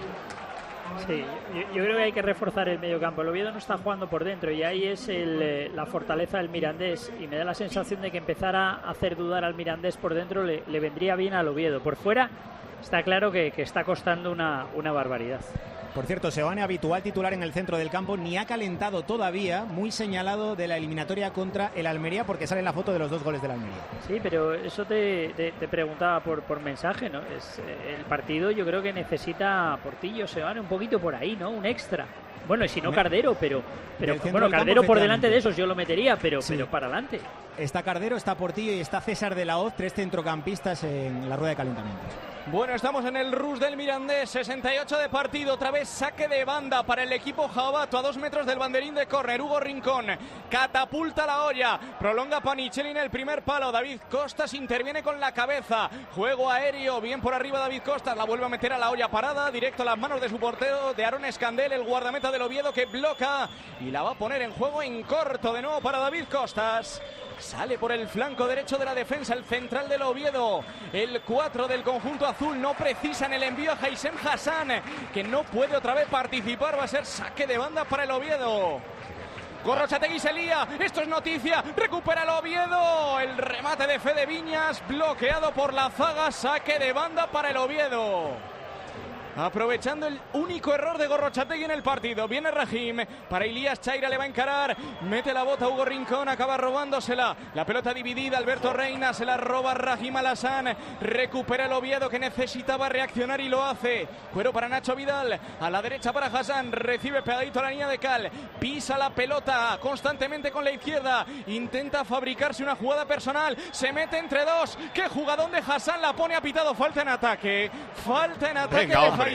Sí, yo creo que hay que reforzar el medio campo. El Oviedo no está jugando por dentro y ahí es la fortaleza del Mirandés, y me da la sensación de que empezar a hacer dudar al Mirandés por dentro le vendría bien al Oviedo. Por fuera está claro que está costando una barbaridad. Por cierto, Seoane, habitual titular en el centro del campo, ni ha calentado todavía, muy señalado de la eliminatoria contra el Almería, porque sale en la foto de los 2 goles del Almería. Sí, pero eso te preguntaba por mensaje, ¿no? El partido yo creo que necesita Portillo, Seoane, un poquito por ahí, ¿no? Un extra. Bueno, y si no Cardero, pero bueno, Cardero por delante de esos yo lo metería, pero para adelante. Está Cardero, está Portillo y está César de la Hoz, 3 centrocampistas en la rueda de calentamientos. Bueno, estamos en el rush del Mirandés, 68 de partido, otra vez saque de banda para el equipo jabato a 2 metros del banderín de córner. Hugo Rincón catapulta la olla, prolonga Panichelli en el primer palo, David Costas interviene con la cabeza, juego aéreo, bien por arriba David Costas, la vuelve a meter a la olla parada, directo a las manos de su portero, de Aaron Escandel, el guardameta del Oviedo que bloca y la va a poner en juego en corto de nuevo para David Costas. Sale por el flanco derecho de la defensa el central del Oviedo, el 4 del conjunto azul, no precisan el envío a Haysem Hassan, que no puede otra vez participar, va a ser saque de banda para el Oviedo. Gorrotxategi se lía, esto es noticia, recupera el Oviedo, el remate de Fede Viñas, bloqueado por la zaga, saque de banda para el Oviedo. Aprovechando el único error de Gorrotxategi en el partido. Viene Rahim, para Ilías Chaira, le va a encarar, mete la bota Hugo Rincón, acaba robándosela. La pelota dividida, Alberto Reina, se la roba Rahim Alassane. Recupera el Oviedo que necesitaba reaccionar y lo hace. Cuero para Nacho Vidal, a la derecha para Hassan, recibe pegadito a la línea de cal, pisa la pelota constantemente con la izquierda, intenta fabricarse una jugada personal, se mete entre dos. ¡Qué jugadón de Hassan! La pone apitado, falta en ataque. Falta en ataque. Venga,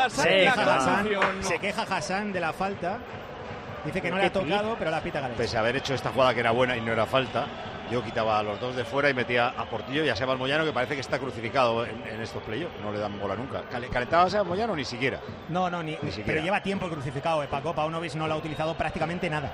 se queja Hassan de la falta, dice que no le ha tocado, pero la pita Gales. Pese a haber hecho esta jugada que era buena y no era falta, yo quitaba a los dos de fuera y metía a Portillo y a Sebas Moyano, que parece que está crucificado en estos playoffs, no le dan bola nunca. ¿Calentaba a Sebas Moyano? Ni siquiera. No, ni siquiera. Pero lleva tiempo crucificado, Paco. Paunovic no lo ha utilizado prácticamente nada.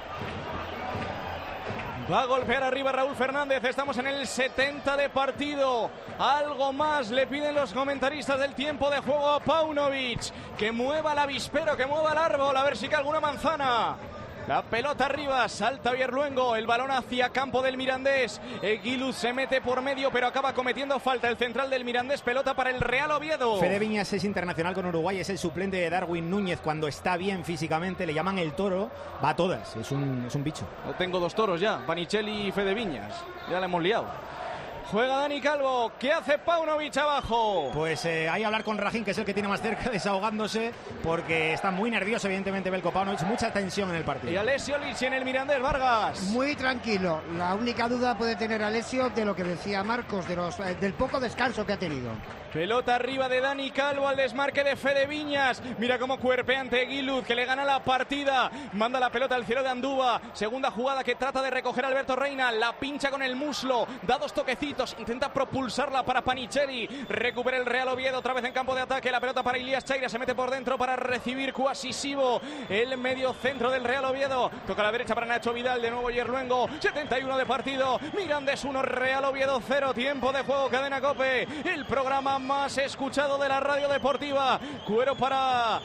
Va a golpear arriba Raúl Fernández, estamos en el 70 de partido. Algo más le piden los comentaristas del tiempo de juego a Paunovic. Que mueva el avispero, que mueva el árbol, a ver si cae alguna manzana. La pelota arriba, salta Bierluengo, el balón hacia campo del Mirandés. Eguiluz se mete por medio, pero acaba cometiendo falta. El central del Mirandés, pelota para el Real Oviedo. Fede Viñas es internacional con Uruguay, es el suplente de Darwin Núñez cuando está bien físicamente. Le llaman el toro, va a todas, es un bicho. Tengo 2 toros ya, Panichelli y Fede Viñas. Ya le hemos liado. Juega Dani Calvo, ¿qué hace Paunovic abajo? Pues hay a hablar con Rahim, que es el que tiene más cerca, desahogándose, porque está muy nervioso, evidentemente, Belko Paunovic, mucha tensión en el partido. Y Alessio Lici en el Mirandés, Vargas. Muy tranquilo, la única duda puede tener Alessio de lo que decía Marcos, del poco descanso que ha tenido. Pelota arriba de Dani Calvo al desmarque de Fede Viñas. Mira cómo cuerpea ante Eguiluz, que le gana la partida. Manda la pelota al cielo de Andúba. Segunda jugada que trata de recoger Alberto Reina. La pincha con el muslo. Da 2 toquecitos. Intenta propulsarla para Panichelli. Recupera el Real Oviedo otra vez en campo de ataque. La pelota para Ilías Chaira. Se mete por dentro para recibir Cuasisivo. El medio centro del Real Oviedo. Toca a la derecha para Nacho Vidal. De nuevo Hierluengo. 71 de partido. Mirandés 1, Real Oviedo 0. Tiempo de juego. Cadena COPE. El programa más escuchado de la radio deportiva. Cuero para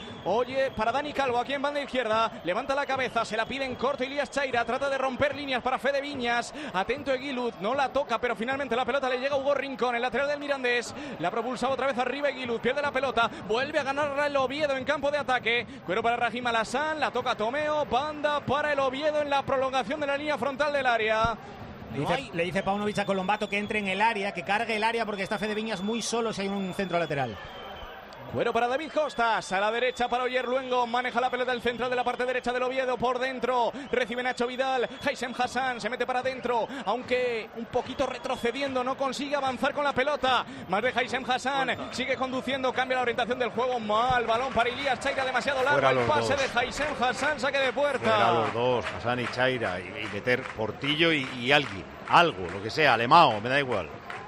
Dani Calvo aquí en banda izquierda, levanta la cabeza, se la pide en corto Ilías Chaira, trata de romper líneas para Fede Viñas, atento Eguiluz, no la toca, pero finalmente la pelota le llega a Hugo Rincón, el lateral del Mirandés, la propulsa otra vez arriba Eguiluz, pierde la pelota, vuelve a ganar el Oviedo en campo de ataque. Cuero para Rahim Alassane, la toca Tomeo, banda para el Oviedo en la prolongación de la línea frontal del área. Le dice Paunovic a Colombato que entre en el área, que cargue el área, porque está Fede Viñas muy solo si hay un centro lateral. Cuero para David Costas, a la derecha para Hierluengo, maneja la pelota el central de la parte derecha del Oviedo, por dentro, recibe Nacho Vidal, Haysem Hassan se mete para adentro, aunque un poquito retrocediendo, no consigue avanzar con la pelota, más de Haysem Hassan, sigue conduciendo, cambia la orientación del juego, mal, balón para Ilías Chaira, demasiado largo, el pase de Haysem Hassan, saque de puerta. Fuera los dos, Hassan y Chaira, y meter Portillo y alguien, algo, lo que sea, Alemão, me da igual.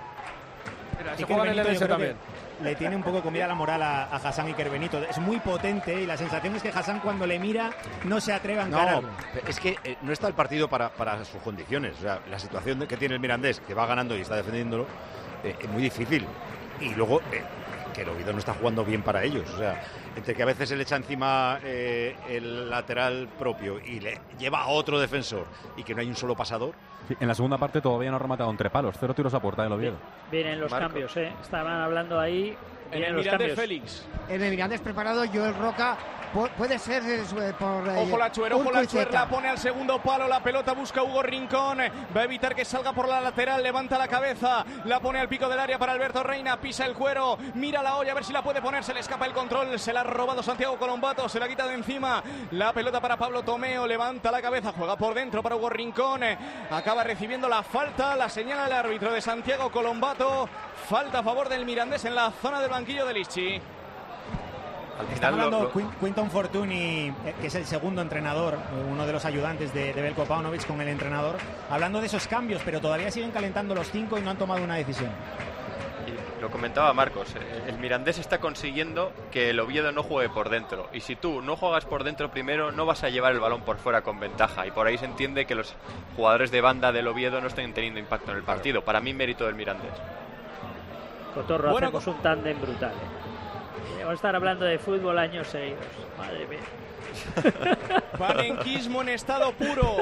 Mira, se juega en el LS también. Le tiene un poco comida la moral a Hassan Iker Benito. Es muy potente y la sensación es que Hassan cuando le mira no se atreve a encararlo. No, es que no está el partido para sus condiciones. O sea, la situación que tiene el Mirandés, que va ganando y está defendiéndolo, es muy difícil. Y luego que el Oviedo no está jugando bien para ellos. O sea, entre que a veces se le echa encima el lateral propio y le lleva a otro defensor y que no hay un solo pasador. Sí, en la segunda parte todavía no ha rematado entre palos, 0 tiros a puerta del Oviedo. Vienen los cambios, estaban hablando ahí. En el Mirandés Félix. En el Mirandés preparado, Joel Roca. Puede ser por... Ojo la Chuer, la pone al segundo palo, la pelota busca Hugo Rincón, va a evitar que salga por la lateral, levanta la cabeza, la pone al pico del área para Alberto Reina, pisa el Cuero, mira la olla a ver si la puede poner, se le escapa el control, se la ha robado Santiago Colombato, se la quita de encima. La pelota para Pablo Tomeo, levanta la cabeza, juega por dentro para Hugo Rincón. Acaba recibiendo la falta, la señala el árbitro de Santiago Colombato. Falta a favor del Mirandés en la zona del banquillo de Lischi. Está hablando Quinton Fortuny, que es el segundo entrenador, uno de los ayudantes de Veljko Paunovic con el entrenador, hablando de esos cambios, pero todavía siguen calentando los 5 y no han tomado una decisión. Y lo comentaba Marcos, el Mirandés está consiguiendo que el Oviedo no juegue por dentro, y si tú no juegas por dentro primero no vas a llevar el balón por fuera con ventaja, y por ahí se entiende que los jugadores de banda del Oviedo no estén teniendo impacto en el partido. Para mí, mérito del Mirandés. Cotorro, bueno, hacemos un tándem brutal, Vamos a estar hablando de fútbol años seguidos. Madre mía. Panenquismo en estado puro.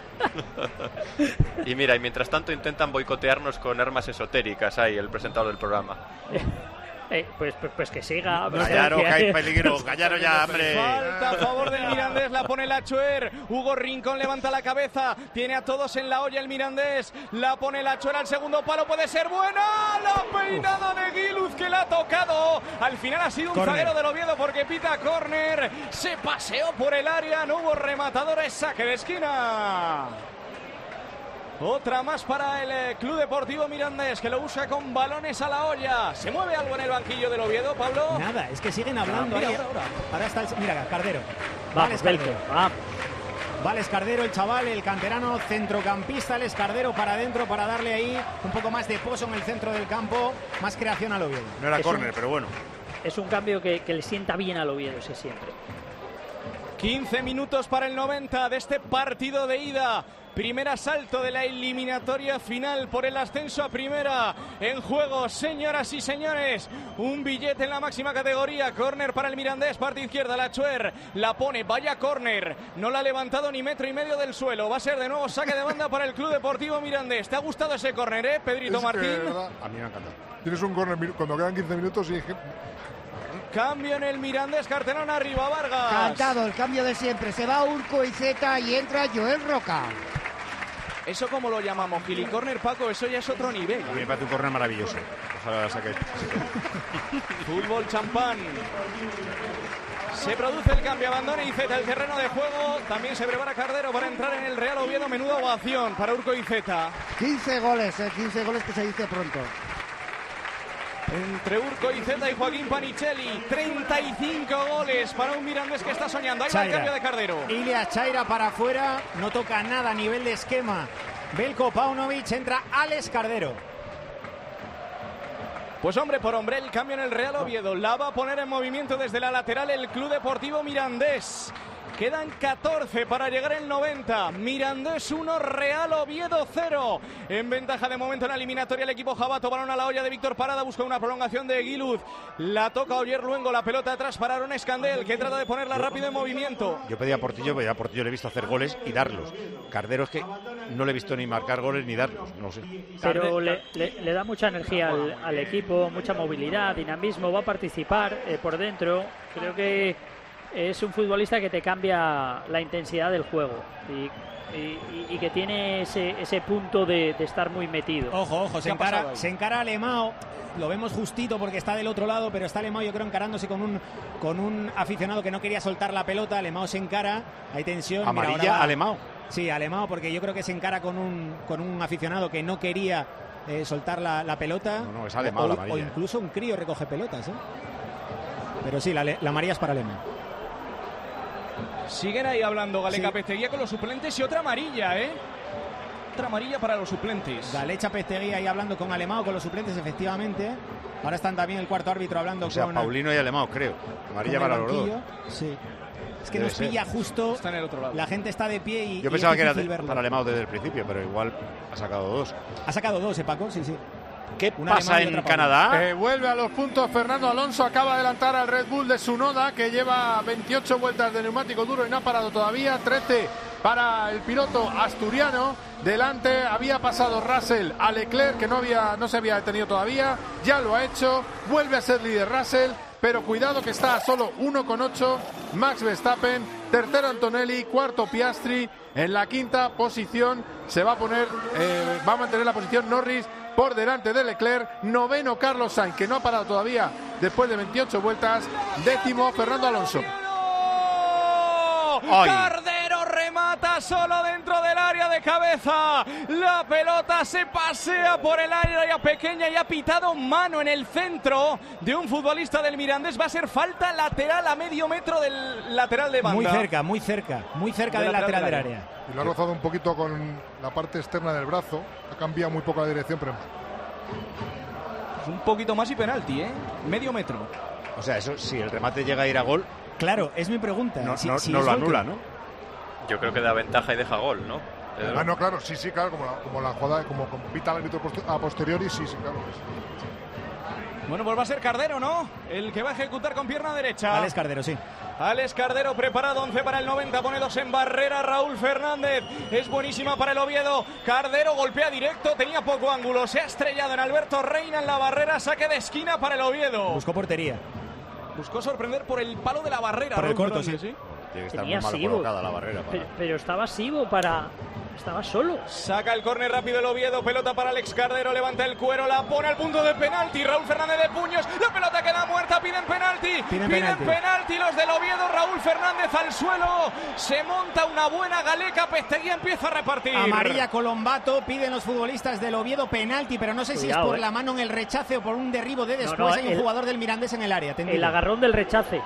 Y mira, y mientras tanto intentan boicotearnos con armas esotéricas ahí, el presentador del programa. Pues que siga. Gallaro, que hay peligro. Gallaro ya, hombre. Falta a favor del Mirandés, la pone Lachuer. Hugo Rincón levanta la cabeza. Tiene a todos en la olla el Mirandés. La pone Lachuer al segundo palo. Puede ser buena. La peinada de Guiluz que la ha tocado. Al final ha sido un zaguero del Oviedo porque pita córner. Se paseó por el área. No hubo rematador. Es saque de esquina. Otra más para el Club Deportivo Mirandés, que lo usa con balones a la olla. ¿Se mueve algo en el banquillo del Oviedo, Pablo? Nada, es que siguen hablando. Ahora está mira, Cardero. Vamos, Belko. Vale, Escardero, el chaval, el canterano centrocampista, el Escardero para adentro para darle ahí un poco más de pozo en el centro del campo, más creación al Oviedo. No era córner, pero bueno. Es un cambio que le sienta bien al Oviedo, ese siempre. 15 minutos para el 90 de este partido de ida. Primer asalto de la eliminatoria final por el ascenso a primera. En juego, señoras y señores, un billete en la máxima categoría. Córner para el Mirandés, parte izquierda, Lachuer la pone, vaya córner. No la ha levantado ni metro y medio del suelo. Va a ser de nuevo saque de banda para el Club Deportivo Mirandés. ¿Te ha gustado ese córner, Pedrito Martín? A mí me ha encantado. Tienes un córner cuando quedan 15 minutos y... Cambio en el Mirandés, cartelón arriba, Vargas. Cantado, el cambio de siempre. Se va Urco y Zeta y entra Joel Roca. ¿Eso cómo lo llamamos? Gilicórner, Paco, eso ya es otro nivel. A mí me parece un córner maravilloso. Ojalá saque. Fútbol champán. Se produce el cambio, abandona Iceta el terreno de juego. También se prepara Cardero para entrar en el Real Oviedo. Menuda ovación para Urco Iceta. 15 goles que se dice pronto. Entre Urco Iceta y Joaquín Panichelli, 35 goles para un Mirandés que está soñando. Ahí va el cambio de Cardero. Ilia Chaira para afuera, no toca nada a nivel de esquema. Veljko Paunovic, entra Alex Cardero. Pues hombre por hombre, el cambio en el Real Oviedo. La va a poner en movimiento desde la lateral el Club Deportivo Mirandés. Quedan 14 para llegar el 90. Mirandés 1, Real Oviedo 0. En ventaja de momento en la eliminatoria el equipo jabato. Balón a la olla de Víctor Parada. Busca una prolongación de Guiluz. La toca Oyer Luengo. La pelota atrás para Aaron Escandel, que trata de ponerla rápido en movimiento. Yo pedía a Portillo, le he visto hacer goles y darlos. Cardero es que no le he visto ni marcar goles ni darlos. No sé. Pero le da mucha energía al equipo, mucha movilidad, dinamismo. Va a participar por dentro. Creo que es un futbolista que te cambia la intensidad del juego y que tiene ese punto de estar muy metido. Ojo, se encara a Alemão. Lo vemos justito porque está del otro lado, pero está Alemão, yo creo, encarándose con un aficionado que no quería soltar la pelota. Alemão se encara, hay tensión. ¿Amarilla Alemão? Sí, Alemão, porque yo creo que se encara con un aficionado que no quería soltar la pelota. No, es Alemão la amarilla. O incluso un crío recoge pelotas, Pero sí, la amarilla es para Alemão. Siguen ahí hablando Galeca Pesteguía con los suplentes y otra amarilla, Otra amarilla para los suplentes. Galecha Pesteguía ahí hablando con Alemão, con los suplentes, efectivamente. Ahora están también el cuarto árbitro hablando con Paulino y Alemão, creo. Amarilla para los dos. Sí. Es que nos pilla justo. Está en el otro lado. La gente está de pie y yo pensaba que era para Alemão desde el principio, pero igual ha sacado dos. Ha sacado dos, Paco, sí. ¿Qué pasa en Canadá? Vuelve a los puntos Fernando Alonso, acaba de adelantar al Red Bull de Tsunoda, que lleva 28 vueltas de neumático duro y no ha parado todavía. 13 para el piloto asturiano. Delante había pasado Russell a Leclerc, que no se había detenido todavía. Ya lo ha hecho, vuelve a ser líder Russell, pero cuidado que está a solo 1,8 Max Verstappen. Tercero Antonelli, cuarto Piastri. En la quinta posición se va a mantener la posición Norris por delante de Leclerc. Noveno Carlos Sainz, que no ha parado todavía después de 28 vueltas. 10º Fernando Alonso. ¡Ay! Cardero remata solo dentro del área de cabeza. La pelota se pasea por el área pequeña y ha pitado mano en el centro de un futbolista del Mirandés. Va a ser falta lateral a medio metro del lateral de banda. Muy cerca del lateral del área. Y lo ha rozado un poquito con la parte externa del brazo. Ha cambiado muy poco la dirección, pero un poquito más y penalti, medio metro. O sea, eso si el remate llega a ir a gol. Claro, es mi pregunta. No lo anula, ¿no? Yo creo que da ventaja y deja gol, ¿no? No, claro, sí, claro, como la jugada, como pita el árbitro a posteriori, sí, claro. Bueno, pues va a ser Cardero, ¿no? El que va a ejecutar con pierna derecha. Alex Cardero, sí. Alex Cardero preparado, 11 para el 90, pone 2 en barrera. Raúl Fernández es buenísima para el Oviedo. Cardero golpea directo, tenía poco ángulo, se ha estrellado en Alberto Reina en la barrera, saque de esquina para el Oviedo. Buscó portería. Buscó sorprender por el palo de la barrera. Por el corto, sí. Tiene que estar muy mal colocada la barrera. Pero estaba Sibo para... Estaba solo. Saca el córner rápido el Oviedo, pelota para Alex Cardero, levanta el cuero, la pone al punto de penalti. Raúl Fernández de puños, la pelota queda muerta, piden penalti. Piden penalti los del Oviedo. Raúl Fernández al suelo, se monta una buena Galeca, Pesteguía empieza a repartir. Amarilla Colombato, piden los futbolistas del Oviedo penalti, pero no sé si es por la mano en el rechace o por un derribo de después. Hay un jugador del Mirandés en el área. El agarrón del rechace.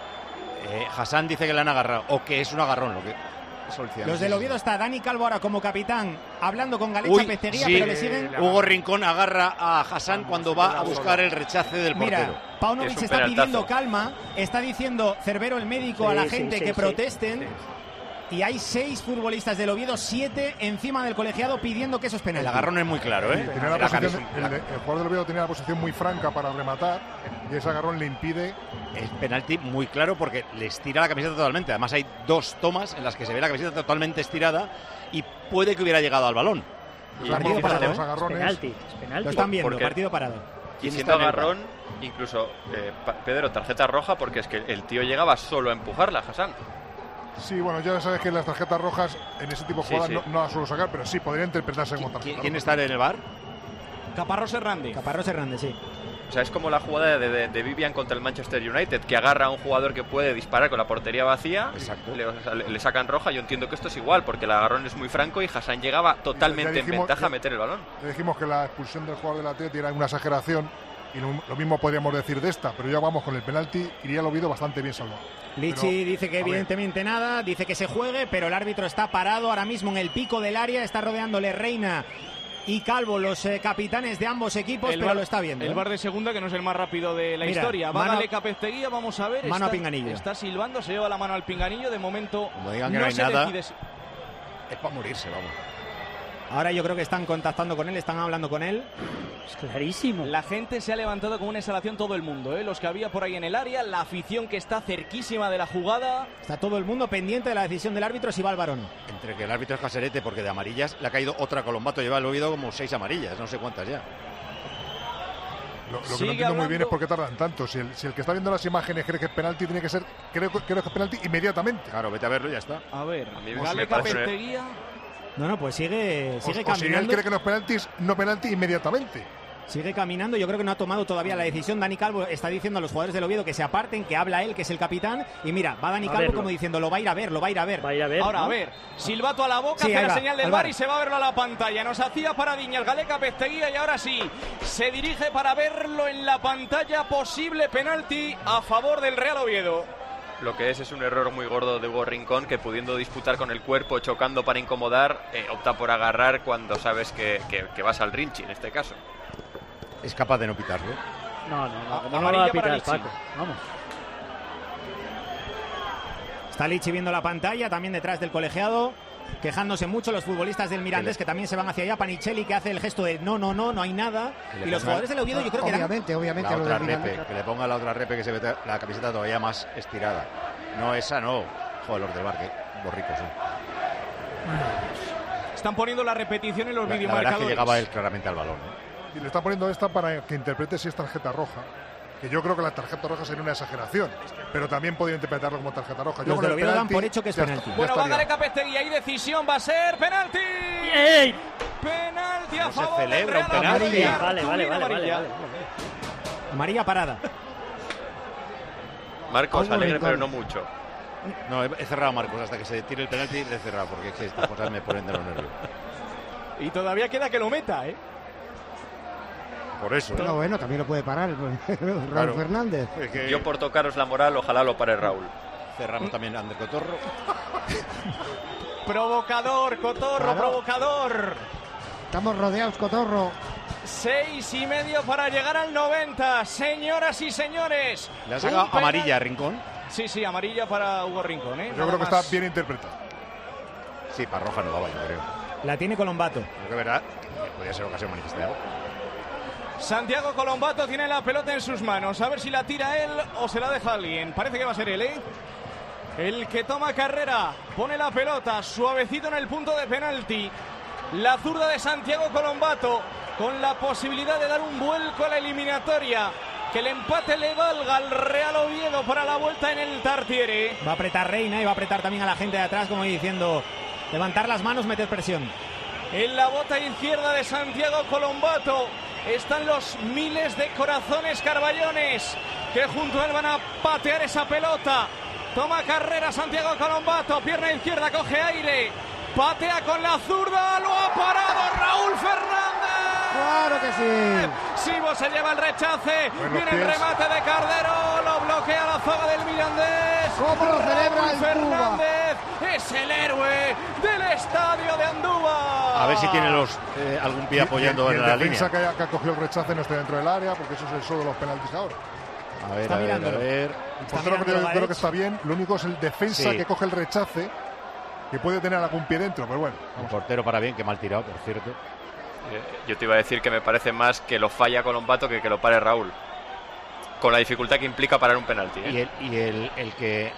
Hassan dice que le han agarrado, o que es un agarrón, lo que... Los del Oviedo está Dani Calvo ahora como capitán hablando con Galecha Pesteguía, pero le siguen. Hugo Rincón agarra a Hassan cuando va a buscar el rechace del portero. Mira, Paunovic está pidiendo calma, está diciendo Cervero el médico a la gente que protesten. Y hay 6 futbolistas del Oviedo, 7 encima del colegiado pidiendo que eso es penal. El agarrón es muy claro, ¿eh? Tenía el jugador del Oviedo tenía la posición muy franca para rematar y ese agarrón le impide. Es penalti muy claro porque le estira la camiseta totalmente. Además hay 2 tomas en las que se ve la camiseta totalmente estirada y puede que hubiera llegado al balón. Partido parado, los agarrones. Es penalti. Lo están viendo, partido parado. Y siendo agarrón, incluso Pedro, tarjeta roja porque es que el tío llegaba solo a empujarla, Hassan. Sí, bueno, ya sabes que las tarjetas rojas en ese tipo de jugadas no las suelo sacar, pero sí, podría interpretarse como tarjeta. ¿Quién está en el bar? Caparrós Hernández. Caparrós Hernández, sí. O sea, es como la jugada de Vivian contra el Manchester United, que agarra a un jugador que puede disparar con la portería vacía. Exacto. Le sacan roja. Yo entiendo que esto es igual, porque el agarrón es muy franco y Hassan llegaba totalmente en ventaja a meter el balón. Le dijimos que la expulsión del jugador del Atleti era una exageración y lo mismo podríamos decir de esta, pero ya vamos con el penalti, iría el Oviedo bastante bien salvado. Lichi dice que evidentemente nada, dice que se juegue, pero el árbitro está parado ahora mismo en el pico del área, está rodeándole Reina y Calvo, los capitanes de ambos equipos, pero lo está viendo. El bar de segunda, que no es el más rápido de la historia. Va Galeca Pesteguía, vamos a ver. Mano a pinganillo. Está silbando, se lleva la mano al pinganillo. De momento, como digan que no hay nada, es para morirse, vamos. Ahora yo creo que están contactando con él, están hablando con él. Es clarísimo. La gente se ha levantado con una exhalación, todo el mundo, los que había por ahí en el área, la afición que está cerquísima de la jugada. Está todo el mundo pendiente de la decisión del árbitro si va al varón. Entre que el árbitro es Caserete, porque de amarillas le ha caído otra Colombato, lleva el Oviedo como 6 amarillas, no sé cuántas ya. Lo que no entiendo muy bien es por qué tardan tanto. Si el que está viendo las imágenes cree que es penalti, tiene que ser, creo que es penalti inmediatamente. Claro, vete a verlo y ya está. A ver, Galeca Pesteguía. No, pues sigue caminando. O si él cree que los penaltis, no penalti inmediatamente. Sigue caminando, yo creo que no ha tomado todavía la decisión. Dani Calvo está diciendo a los jugadores del Oviedo que se aparten, que habla él, que es el capitán. Y mira, va Dani Calvo como diciendo, lo va a ir a ver. Ahora, ¿no? A ver, silbato a la boca, hace la señal del bar y se va a verlo a la pantalla. Nos hacía paradiña el Galeca Pesteguía y ahora sí, se dirige para verlo en la pantalla. Posible penalti a favor del Real Oviedo. Lo que es un error muy gordo de Hugo Rincón, que pudiendo disputar con el cuerpo, chocando para incomodar, opta por agarrar cuando sabes que vas al rinchi, en este caso. ¿Es capaz de no pitarlo? No, como no va a pitar, Paco. Vamos. Está Lichi viendo la pantalla, también detrás del colegiado, quejándose mucho los futbolistas del Mirandés, que también se van hacia allá. Panicelli, que hace el gesto de no hay nada. Y los jugadores del Oviedo, yo creo que obviamente la otra repe, que le ponga la otra repe, que se ve la camiseta todavía más estirada. No, esa no. Joder, los del bar, que borricos, Están poniendo la repetición en los videomarcadores. La verdad es que llegaba él claramente al balón, Y le está poniendo esta para que interprete si es tarjeta roja. Que yo creo que la tarjeta roja sería una exageración, pero también podría interpretarlo como tarjeta roja. Los del Oviedo dan por hecho que es penalti. Bueno, va Galeca Pesteguía y decisión va a ser penalti. ¡Ey! Penalti a favor del Real Oviedo. Vale. Amarilla parada. Marcos, alegre, pero no mucho. No, he cerrado a Marcos hasta que se tire el penalti, le he cerrado, porque es que estas cosas me ponen de los nervios. Y todavía queda que lo meta, ¿eh? Por eso. Pero bueno, también lo puede parar Raúl Claro. Fernández. Es que Yo por tocaros la moral, ojalá lo pare Raúl. cerramos también a Ander Cotorro. Provocador, Cotorro, Claro. provocador. Estamos rodeados, Cotorro. 6:30 para llegar al 90. Señoras y señores. Le ha sacado un penal- amarilla a Rincón. Sí, amarilla para Hugo Rincón, ¿eh? Yo Nada creo que más. está bien interpretado. Sí, para roja no daba, yo creo. La tiene Colombato. Creo que verdad, podría ser ocasión manifestada. Santiago Colombato tiene la pelota en sus manos. A ver si la tira él o se la deja alguien. Parece que va a ser él, ¿eh? El que toma carrera, pone la pelota suavecito en el punto de penalti. La zurda de Santiago Colombato con la posibilidad de dar un vuelco a la eliminatoria. Que el empate le valga al Real Oviedo para la vuelta en el Tartiere. Va a apretar Reina y va a apretar también a la gente de atrás, como diciendo, levantar las manos, meter presión. En la bota izquierda de Santiago Colombato están los miles de corazones carballones que junto a él van a patear esa pelota. Toma carrera Santiago Colombato, pierna izquierda, coge aire, patea con la zurda, lo ha parado Raúl Fernández. ¡Claro que sí! Sibo se lleva el rechace, Buenos viene el pies. remate de Cardero, lo bloquea la zaga del Mirandés. ¿Cómo lo celebra Raúl el Fernández es el héroe del estadio de Andúba. A ver si tiene algún pie apoyando Y en el la defensa línea. que ha cogido el rechace no está dentro del área, porque eso es el solo de los penaltis ahora. A ver, Está a ver, mirándolo. a ver. El portero creo que está bien. Lo único es el defensa Sí. que coge el rechace, que puede tener algún pie dentro, pero bueno. El portero para bien, que mal tirado, por cierto. Yo te iba a decir que me parece más que lo falla Colombato que lo pare Raúl. Con la dificultad que implica parar un penalti, ¿eh? Y el que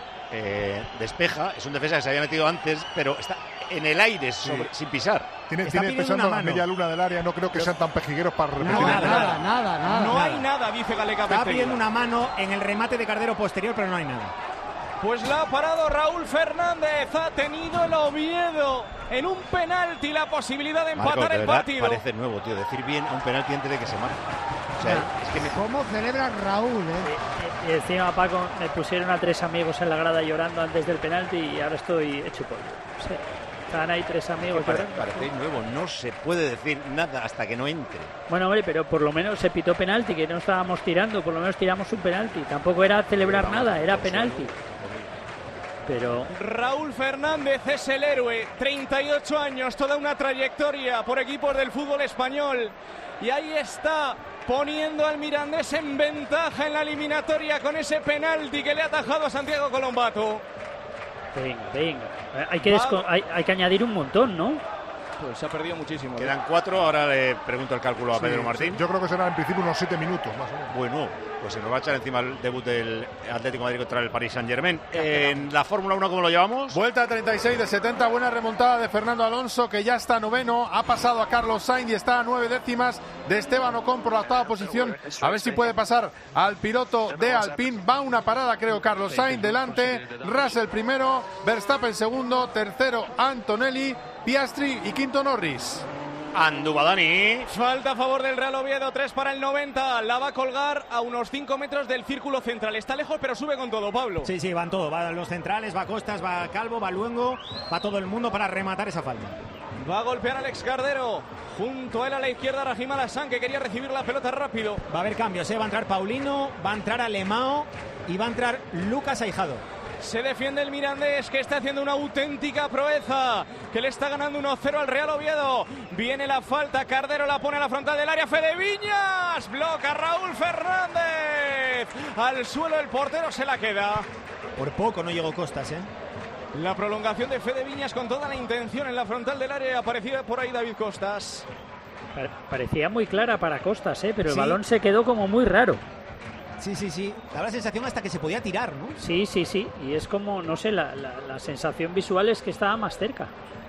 despeja es un defensa que se había metido antes, pero está en el aire sin pisar. Tiene Está pidiendo pensando una a la mano. media luna del área, no creo que sean tan pejigueros para repetir. Nada. No hay nada, dice Galeca Estaba Besteguía. pidiendo una mano en el remate de Cardero posterior, pero no hay nada. Pues la ha parado Raúl Fernández. Ha tenido el Oviedo en un penalti la posibilidad de Marcos, empatar de el verdad, partido. parece nuevo, tío. Decir bien a un penalti antes de que se marque. O sea, es que ¿Cómo celebra Raúl, Y encima, Paco, me pusieron a 3 amigos en la grada llorando antes del penalti y ahora estoy hecho polvo. Sí. Estaban ahí 3 amigos llorando. parece nuevo. No se puede decir nada hasta que no entre. Bueno, hombre, pero por lo menos se pitó penalti, que no estábamos tirando, por lo menos tiramos un penalti. Tampoco era celebrar nada, era penalti. Pero Raúl Fernández es el héroe. 38 años, toda una trayectoria por equipos del fútbol español. Y ahí está, poniendo al Mirandés en ventaja en la eliminatoria con ese penalti que le ha atajado a Santiago Colombato. venga. Hay que añadir un montón, ¿no? Pues se ha perdido muchísimo. Quedan 4, ahora le pregunto el cálculo a Sí, Pedro Martín. yo creo que será en principio unos 7 minutos, más o menos. Bueno, pues se nos va a echar encima el debut del Atlético de Madrid contra el Paris Saint-Germain. En la Fórmula 1, ¿cómo lo llevamos? Vuelta a 36 de 70, buena remontada de Fernando Alonso, que ya está noveno, ha pasado a Carlos Sainz y está a 9 décimas de Esteban Ocon por la octava posición. A ver si puede pasar al piloto de Alpine. Va una parada, creo, Carlos Sainz delante, Russell primero, Verstappen segundo, tercero Antonelli, Piastri y quinto Norris. Andúba, Dani. Falta a favor del Real Oviedo, 3 para el 90. La va a colgar a unos 5 metros del círculo central. Está lejos, pero sube con todo, Pablo. Sí, van todo. Va a los centrales, va Costas, va Calvo, va Luengo, va todo el mundo para rematar esa falta. Va a golpear a Alex Cardero. Junto a él a la izquierda, Rahim Alassane, que quería recibir la pelota rápido. Va a haber cambios, va a entrar Paulino, va a entrar Alemao y va a entrar Lucas Aijado. Se defiende el Mirandés, que está haciendo una auténtica proeza, que le está ganando 1-0 al Real Oviedo. Viene la falta, Cardero la pone a la frontal del área, Fede Viñas, bloca Raúl Fernández. Al suelo el portero se la queda. Por poco no llegó Costas, La prolongación de Fede Viñas con toda la intención en la frontal del área. Aparecía por ahí David Costas. Parecía muy clara para Costas, pero el Sí. balón se quedó como muy raro. Sí. Daba la sensación hasta que se podía tirar, ¿no? Sí. Y es como, no sé, la sensación visual es que estaba más cerca.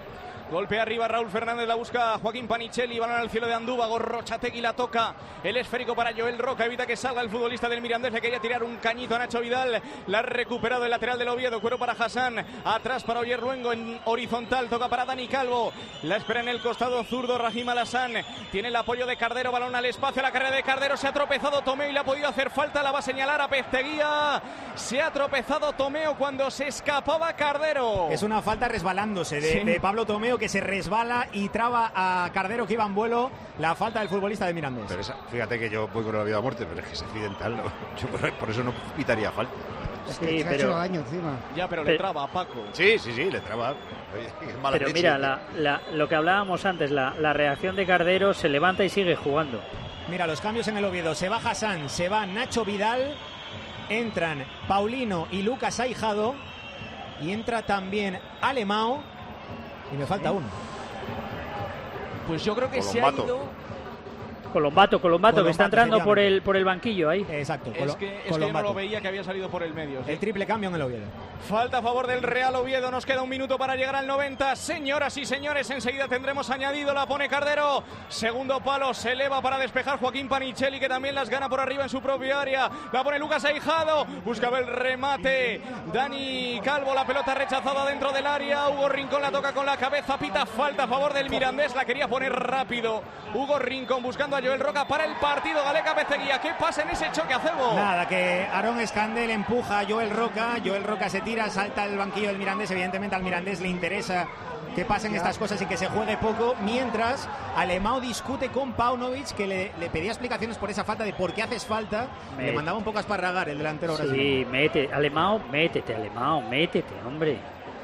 Golpea arriba Raúl Fernández, la busca Joaquín Panichelli, balón al cielo de Andúvago, Rochategui la toca, el esférico para Joel Roca, evita que salga el futbolista del Mirandés, le quería tirar un cañito a Nacho Vidal, la ha recuperado el lateral del Oviedo, cuero para Hassan, atrás para Oyer Luengo en horizontal, toca para Dani Calvo, la espera en el costado zurdo Rahim Alassane, tiene el apoyo de Cardero, balón al espacio, la carrera de Cardero, se ha tropezado Tomeo y le ha podido hacer falta, la va a señalar a Pesteguía, se ha tropezado Tomeo cuando se escapaba Cardero. Es una falta resbalándose de Pablo Tomeo, que se resbala y traba a Cardero, que iba en vuelo. La falta del futbolista de Mirandés. Pero fíjate que yo voy con la vida a muerte, pero es que es accidental, ¿no? Yo por eso no pitaría falta. Sí, pero daño encima. Ya, pero le traba a Paco. Sí, le traba. Pero mira, lo que hablábamos antes, la reacción de Cardero, se levanta y sigue jugando. Mira los cambios en el Oviedo. Se va Hassan, se va Nacho Vidal, entran Paulino y Lucas Aijado, y entra también Alemão, y me falta uno. Pues yo creo que se ha ido Colombato, que está entrando por el banquillo ahí. Exacto. Es que yo no lo veía, que había salido por el medio. ¿Sí? El triple cambio en el Oviedo. Falta a favor del Real Oviedo. Nos queda un minuto para llegar al 90. Señoras y señores, enseguida tendremos añadido. La pone Cardero. Segundo palo, se eleva para despejar Joaquín Panichelli, que también las gana por arriba en su propia área. La pone Lucas Aijado. Buscaba el remate Dani Calvo. La pelota rechazada dentro del área. Hugo Rincón la toca con la cabeza. Pita falta a favor del Mirandés. La quería poner rápido Hugo Rincón, buscando a Joel Roca para el partido. Galeca Peceguía, ¿qué pasa en ese choque, Acebo? Nada, que Aaron Escandel empuja a Joel Roca se tira, salta el banquillo del Mirandés. Evidentemente al Mirandés le interesa que pasen estas cosas y que se juegue poco, mientras Alemão discute con Paunovic, que le pedía explicaciones por esa falta, de por qué haces falta. Le mandaba un poco a esparragar el delantero brasileño. Sí, Alemão, métete, hombre.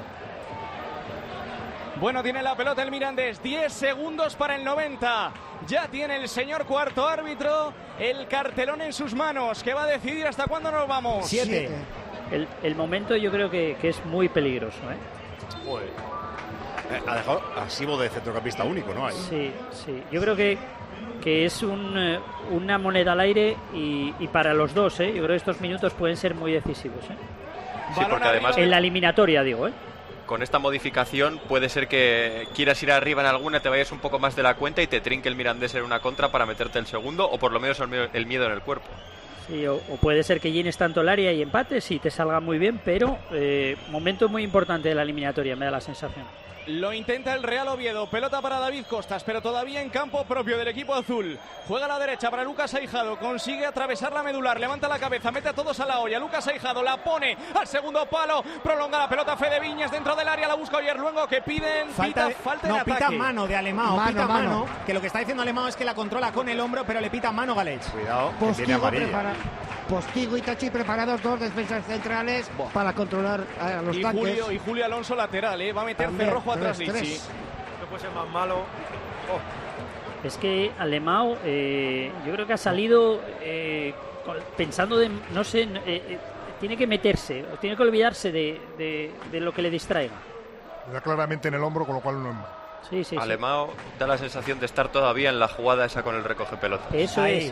Bueno, tiene la pelota el Mirandés, 10 segundos para el 90. Ya tiene el señor cuarto árbitro el cartelón en sus manos, que va a decidir hasta cuándo nos vamos. 7. El momento yo creo que es muy peligroso, Ha dejado asivo de centrocampista único, ¿no? Ahí. Sí. Yo creo que es una moneda al aire y para los dos, Yo creo que estos minutos pueden ser muy decisivos, Sí, porque además en la eliminatoria, digo, Con esta modificación puede ser que quieras ir arriba en alguna, te vayas un poco más de la cuenta y te trinque el Mirandés en una contra para meterte el segundo, o por lo menos el miedo en el cuerpo. Sí, o puede ser que llenes tanto el área y empates y te salga muy bien, pero momento muy importante de la eliminatoria, me da la sensación. Lo intenta el Real Oviedo, pelota para David Costas, pero todavía en campo propio del equipo azul. Juega a la derecha para Lucas Aijado, consigue atravesar la medular, levanta la cabeza, mete a todos a la olla. Lucas Aijado la pone al segundo palo, prolonga la pelota Fede Viñas dentro del área, la busca Oyer Luengo, que piden falta en ataque. Pita mano de Alemão, mano, que lo que está diciendo Alemão es que la controla con el hombro, pero le pita mano Galech. Cuidado, que tiene amarilla. Postigo y Tachi preparados, dos defensas centrales para controlar a los tanques. Y Julio Alonso lateral, va a meter cerrojo atrás Lichi. No puede ser más malo. Es que Alemão, yo creo que ha salido pensando tiene que meterse, o tiene que olvidarse de lo que le distraiga. Le da claramente en el hombro, con lo cual no es malo. Sí. Alemão da la sensación de estar todavía en la jugada esa con el recoge pelotas. Eso es.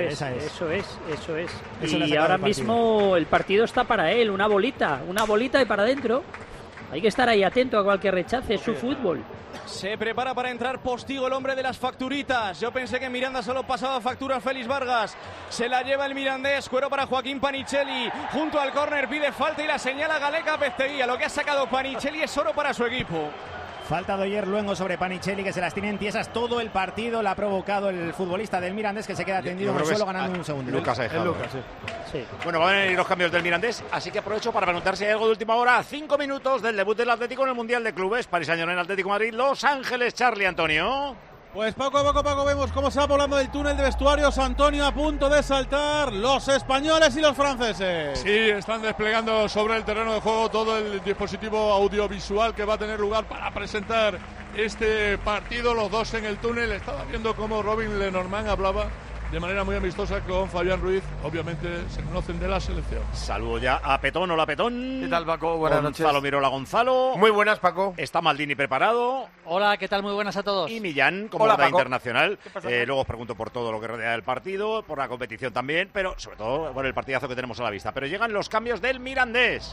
Y ahora mismo el partido está para él, una bolita y para adentro. Hay que estar ahí atento a cualquier rechace, es su fútbol. Se prepara para entrar Postigo, el hombre de las facturitas. Yo pensé que en Miranda solo pasaba factura Félix Vargas. Se la lleva el Mirandés, cuero para Joaquín Panichelli. Junto al córner pide falta y la señala Galeca Pesteguía. Lo que ha sacado Panichelli es oro para su equipo. Falta de Oyer Luengo sobre Panichelli, que se las tienen tiesas todo el partido. La ha provocado el futbolista del Mirandés, que se queda tendido en el suelo ganando un segundo. Lucas Aijado. Sí. Bueno, van a venir los cambios del Mirandés, así que aprovecho para preguntar si hay algo de última hora. 5 minutos del debut del Atlético en el Mundial de Clubes. Paris Saint-Germain, Atlético Madrid, Los Ángeles. Charlie, Antonio. Pues poco a poco vemos cómo se va poblando el túnel de vestuarios. Antonio, a punto de saltar los españoles y los franceses. Sí, están desplegando sobre el terreno de juego todo el dispositivo audiovisual que va a tener lugar para presentar este partido. Los dos en el túnel. Estaba viendo cómo Robin Lenormand hablaba de manera muy amistosa con Fabián Ruiz. Obviamente se conocen de la selección. Saludo ya a Petón. Hola, Petón. ¿Qué tal, Paco? Buenas noches. Gonzalo Mirola Gonzalo. Muy buenas, Paco. Está Maldini preparado. Hola, ¿qué tal? Muy buenas a todos. Y Millán, como verdad internacional. Luego os pregunto por todo lo que rodea el partido, por la competición también, pero sobre todo por el partidazo que tenemos a la vista. Pero llegan los cambios del Mirandés.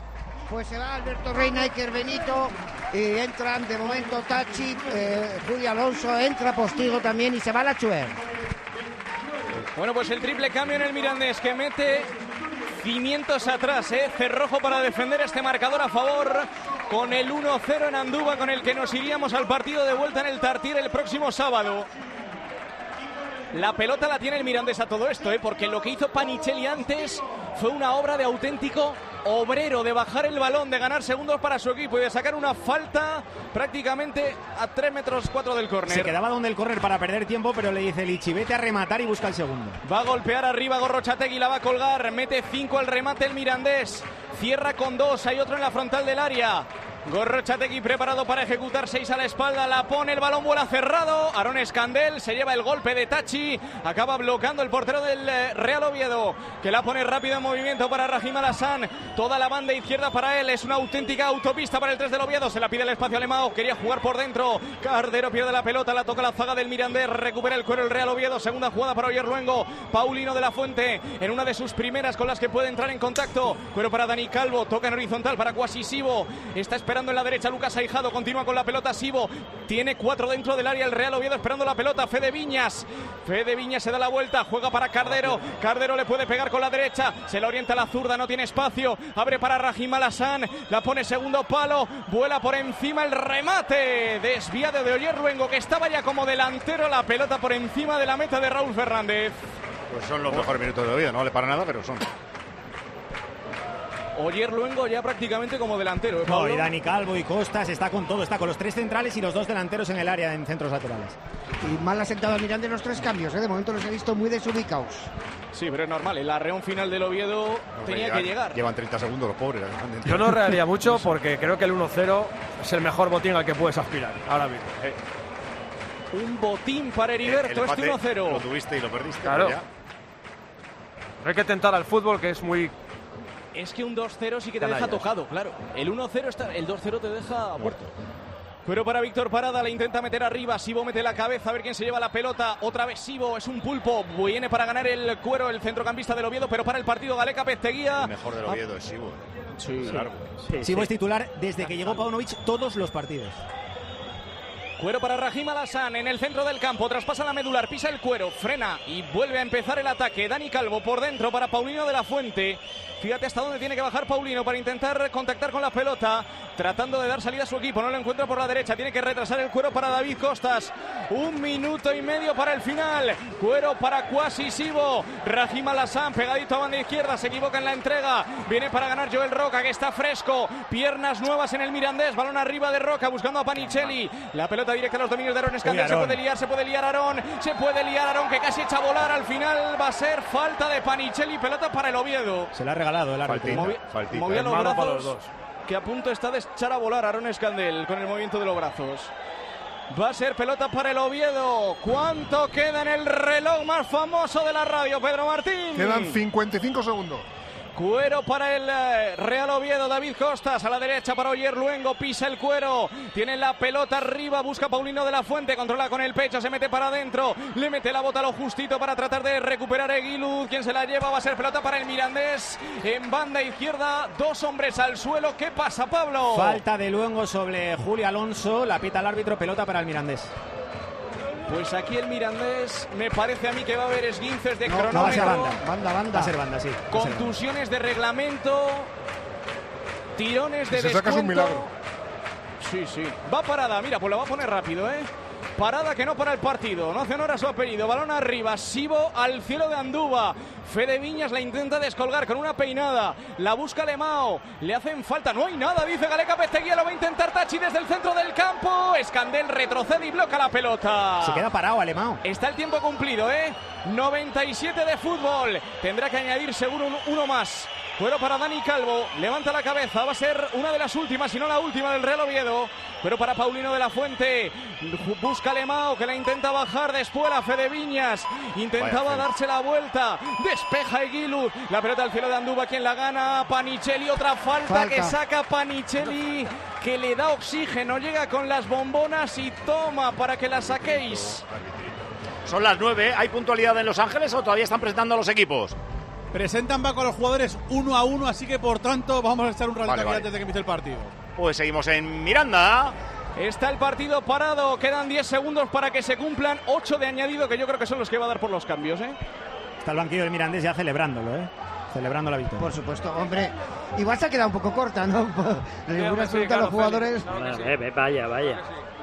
Pues se va Alberto Reina, Iker Benito y entran de momento Tachi, Julio Alonso, entra Postigo también y se va Lachuer. Bueno, pues el triple cambio en el Mirandés que mete cimientos atrás, Cerrojo para defender este marcador a favor con el 1-0 en Andúba, con el que nos iríamos al partido de vuelta en el Tartiere el próximo sábado. La pelota la tiene el Mirandés a todo esto, porque lo que hizo Panichelli antes fue una obra de auténtico obrero, de bajar el balón, de ganar segundos para su equipo y de sacar una falta prácticamente a 3,4 metros del córner. Se quedaba donde el córner para perder tiempo, pero le dice Lichi, vete a rematar y busca el segundo. Va a golpear arriba Gorrochategui, la va a colgar, mete 5 al remate el Mirandés, cierra con 2, hay otro en la frontal del área. Gorrochategui preparado para ejecutar, 6 a la espalda, la pone, el balón vuela cerrado, Aarón Escandel se lleva el golpe de Tachi, acaba bloqueando el portero del Real Oviedo, que la pone rápido en movimiento para Rahim Alassane, toda la banda izquierda para él, es una auténtica autopista para el 3 del Oviedo, se la pide el espacio Alemão, quería jugar por dentro, Cardero pierde la pelota, la toca la zaga del Mirandés, recupera el cuero el Real Oviedo, segunda jugada para Oyer Luengo, Paulino de la Fuente, en una de sus primeras con las que puede entrar en contacto, cuero para Dani Calvo, toca en horizontal para Kwasi Sibo, está esperando en la derecha Lucas Aijado, continúa con la pelota Sibo, tiene 4 dentro del área el Real Oviedo esperando la pelota, Fede Viñas se da la vuelta, juega para Cardero, Cardero le puede pegar con la derecha, se la orienta a la zurda, no tiene espacio, abre para Rahim Alassane, la pone segundo palo, vuela por encima el remate, desviado de Oyer Luengo, que estaba ya como delantero, la pelota por encima de la meta de Raúl Fernández. Pues son los mejores minutos de Oviedo, no vale para nada, pero son. Oyer Luengo ya prácticamente como delantero, No, y Dani Calvo y Costas está con todo, está con los 3 centrales y los 2 delanteros en el área en centros laterales. Y mal ha sentado al Mirandés los 3 cambios, de momento los he visto muy desubicados. Sí, pero es normal, el arreón final del Oviedo tenía que llegar. Llevan 30 segundos los pobres. Yo no rearía mucho porque creo que el 1-0 es el mejor botín al que puedes aspirar ahora mismo. Un botín para Heriberto, este 1-0. Lo tuviste y lo perdiste. Claro. Hay que tentar al fútbol, que es muy... Es que un 2-0 sí que te deja tocado, claro. El 1-0 está, el 2-0 te deja muerto. Pero para Víctor Parada, la intenta meter arriba, Sibo mete la cabeza, a ver quién se lleva la pelota, otra vez Sibo, es un pulpo, viene para ganar el cuero el centrocampista del Oviedo, pero para el partido Galeca Pesteguía. El mejor del Oviedo es Sibo. Sí, Sibo es titular desde que llegó Paunovic todos los partidos. Cuero para Rahim Alassane en el centro del campo, traspasa la medular, pisa el cuero, frena y vuelve a empezar el ataque. Dani Calvo por dentro para Paulino de la Fuente. Fíjate hasta dónde tiene que bajar Paulino para intentar contactar con la pelota, tratando de dar salida a su equipo, no lo encuentra por la derecha, tiene que retrasar el cuero para David Costas. 1 minuto y medio para el final, cuero para Kwasi Sibo, Rahim Alassane pegadito a banda izquierda, se equivoca en la entrega, viene para ganar Joel Roca, que está fresco, piernas nuevas en el Mirandés, balón arriba de Roca buscando a Panichelli, la pelota directa a los dominios de Aarón Escandel, se puede liar Aarón, que casi echa a volar, al final va a ser falta de Panichelli, pelota para el Oviedo. Se la ha regalado el árbitro. Movía los brazos, para los dos. Que a punto está de echar a volar Aarón Escandel con el movimiento de los brazos. Va a ser pelota para el Oviedo. ¿Cuánto queda en el reloj más famoso de la radio, Pedro Martín? Quedan 55 segundos. Cuero para el Real Oviedo, David Costas, a la derecha para Oyer Luengo, pisa el cuero, tiene la pelota arriba, busca Paulino de la Fuente, controla con el pecho, se mete para adentro, le mete la bota a lo justito para tratar de recuperar Eguiluz, quien se la lleva, va a ser pelota para el Mirandés, en banda izquierda, 2 hombres al suelo, ¿qué pasa, Pablo? Falta de Luengo sobre Julio Alonso, la pita el árbitro, pelota para el Mirandés. Pues aquí el Mirandés me parece a mí que va a haber esguinces de cronómetro. No, va a ser banda. Va a ser banda, sí. Contusiones de reglamento, tirones de descuento. Sacas un milagro. Sí. Va Parada, mira, pues la va a poner rápido, Parada que no para el partido, no hace honor a su apellido, balón arriba, Sibo al cielo de Andúba, Fede Viñas la intenta descolgar con una peinada, la busca Alemão, le hacen falta, no hay nada, dice Galeca Pesteguía, lo va a intentar Tachi desde el centro del campo, Escandel retrocede y bloca la pelota. Se queda parado Alemão. Está el tiempo cumplido, 97 de fútbol, tendrá que añadir seguro uno más. Cuero para Dani Calvo, levanta la cabeza, va a ser una de las últimas, si no la última del Real Oviedo. Cuero para Paulino de la Fuente, busca Alemão, que la intenta bajar, después a Fede Viñas, intentaba darse la vuelta, despeja Eguiluz, la pelota al cielo de Andúba, quien la gana, Panichelli, otra falta que saca Panichelli, que le da oxígeno, llega con las bombonas y toma para que la saquéis. Son las 9, ¿hay puntualidad en Los Ángeles o todavía están presentando a los equipos? Presentan Paco a los jugadores 1 a 1, así que por tanto vamos a echar un ratito antes de que empiece el partido. Pues seguimos en Miranda. Está el partido parado, quedan 10 segundos para que se cumplan 8 de añadido, que yo creo que son los que va a dar por los cambios, ¿eh? Está el banquillo del Mirandés ya celebrándolo, celebrando la victoria. Por supuesto, hombre, igual se ha quedado un poco corta, ¿no? Ninguna absoluta a los jugadores. Vaya.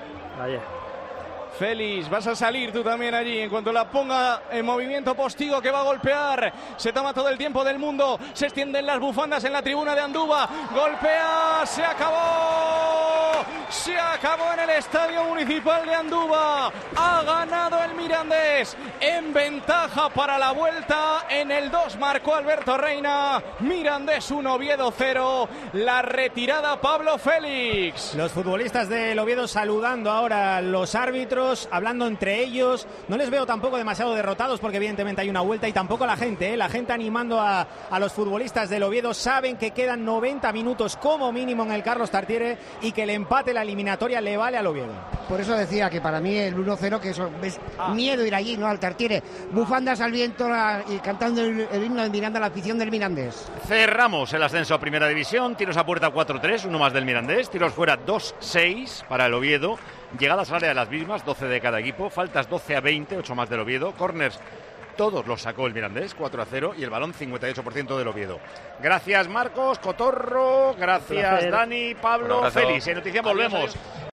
Félix, vas a salir tú también allí en cuanto la ponga en movimiento Postigo, que va a golpear. Se toma todo el tiempo del mundo. Se extienden las bufandas en la tribuna de Andúba. Golpea, se acabó. Se acabó en el Estadio Municipal de Andúba. Ha ganado el Mirandés en ventaja para la vuelta. En el 2 marcó Alberto Reina. Mirandés 1, Oviedo 0. La retirada Pablo Félix. Los futbolistas del Oviedo saludando ahora a los árbitros, hablando entre ellos. No les veo tampoco demasiado derrotados porque evidentemente hay una vuelta, y tampoco la gente animando a los futbolistas del Oviedo. Saben que quedan 90 minutos como mínimo en el Carlos Tartiere y que el empate, la eliminatoria, le vale al Oviedo. Por eso decía que para mí el 1-0, que eso es miedo ir allí, ¿no? Al Tartiere. Bufandas al viento y cantando el himno de Miranda a la afición del Mirandés. Cerramos el ascenso a Primera División. Tiros a puerta 4-3, uno más del Mirandés. Tiros fuera 2-6 para el Oviedo. Llegadas al área de las mismas, 12 de cada equipo. Faltas 12-20, 8 más del Oviedo. Corners, todos los sacó el Mirandés, 4-0. Y el balón, 58% del Oviedo. Gracias, Marcos, Cotorro. Gracias, Dani, Pablo, Félix. En Noticias volvemos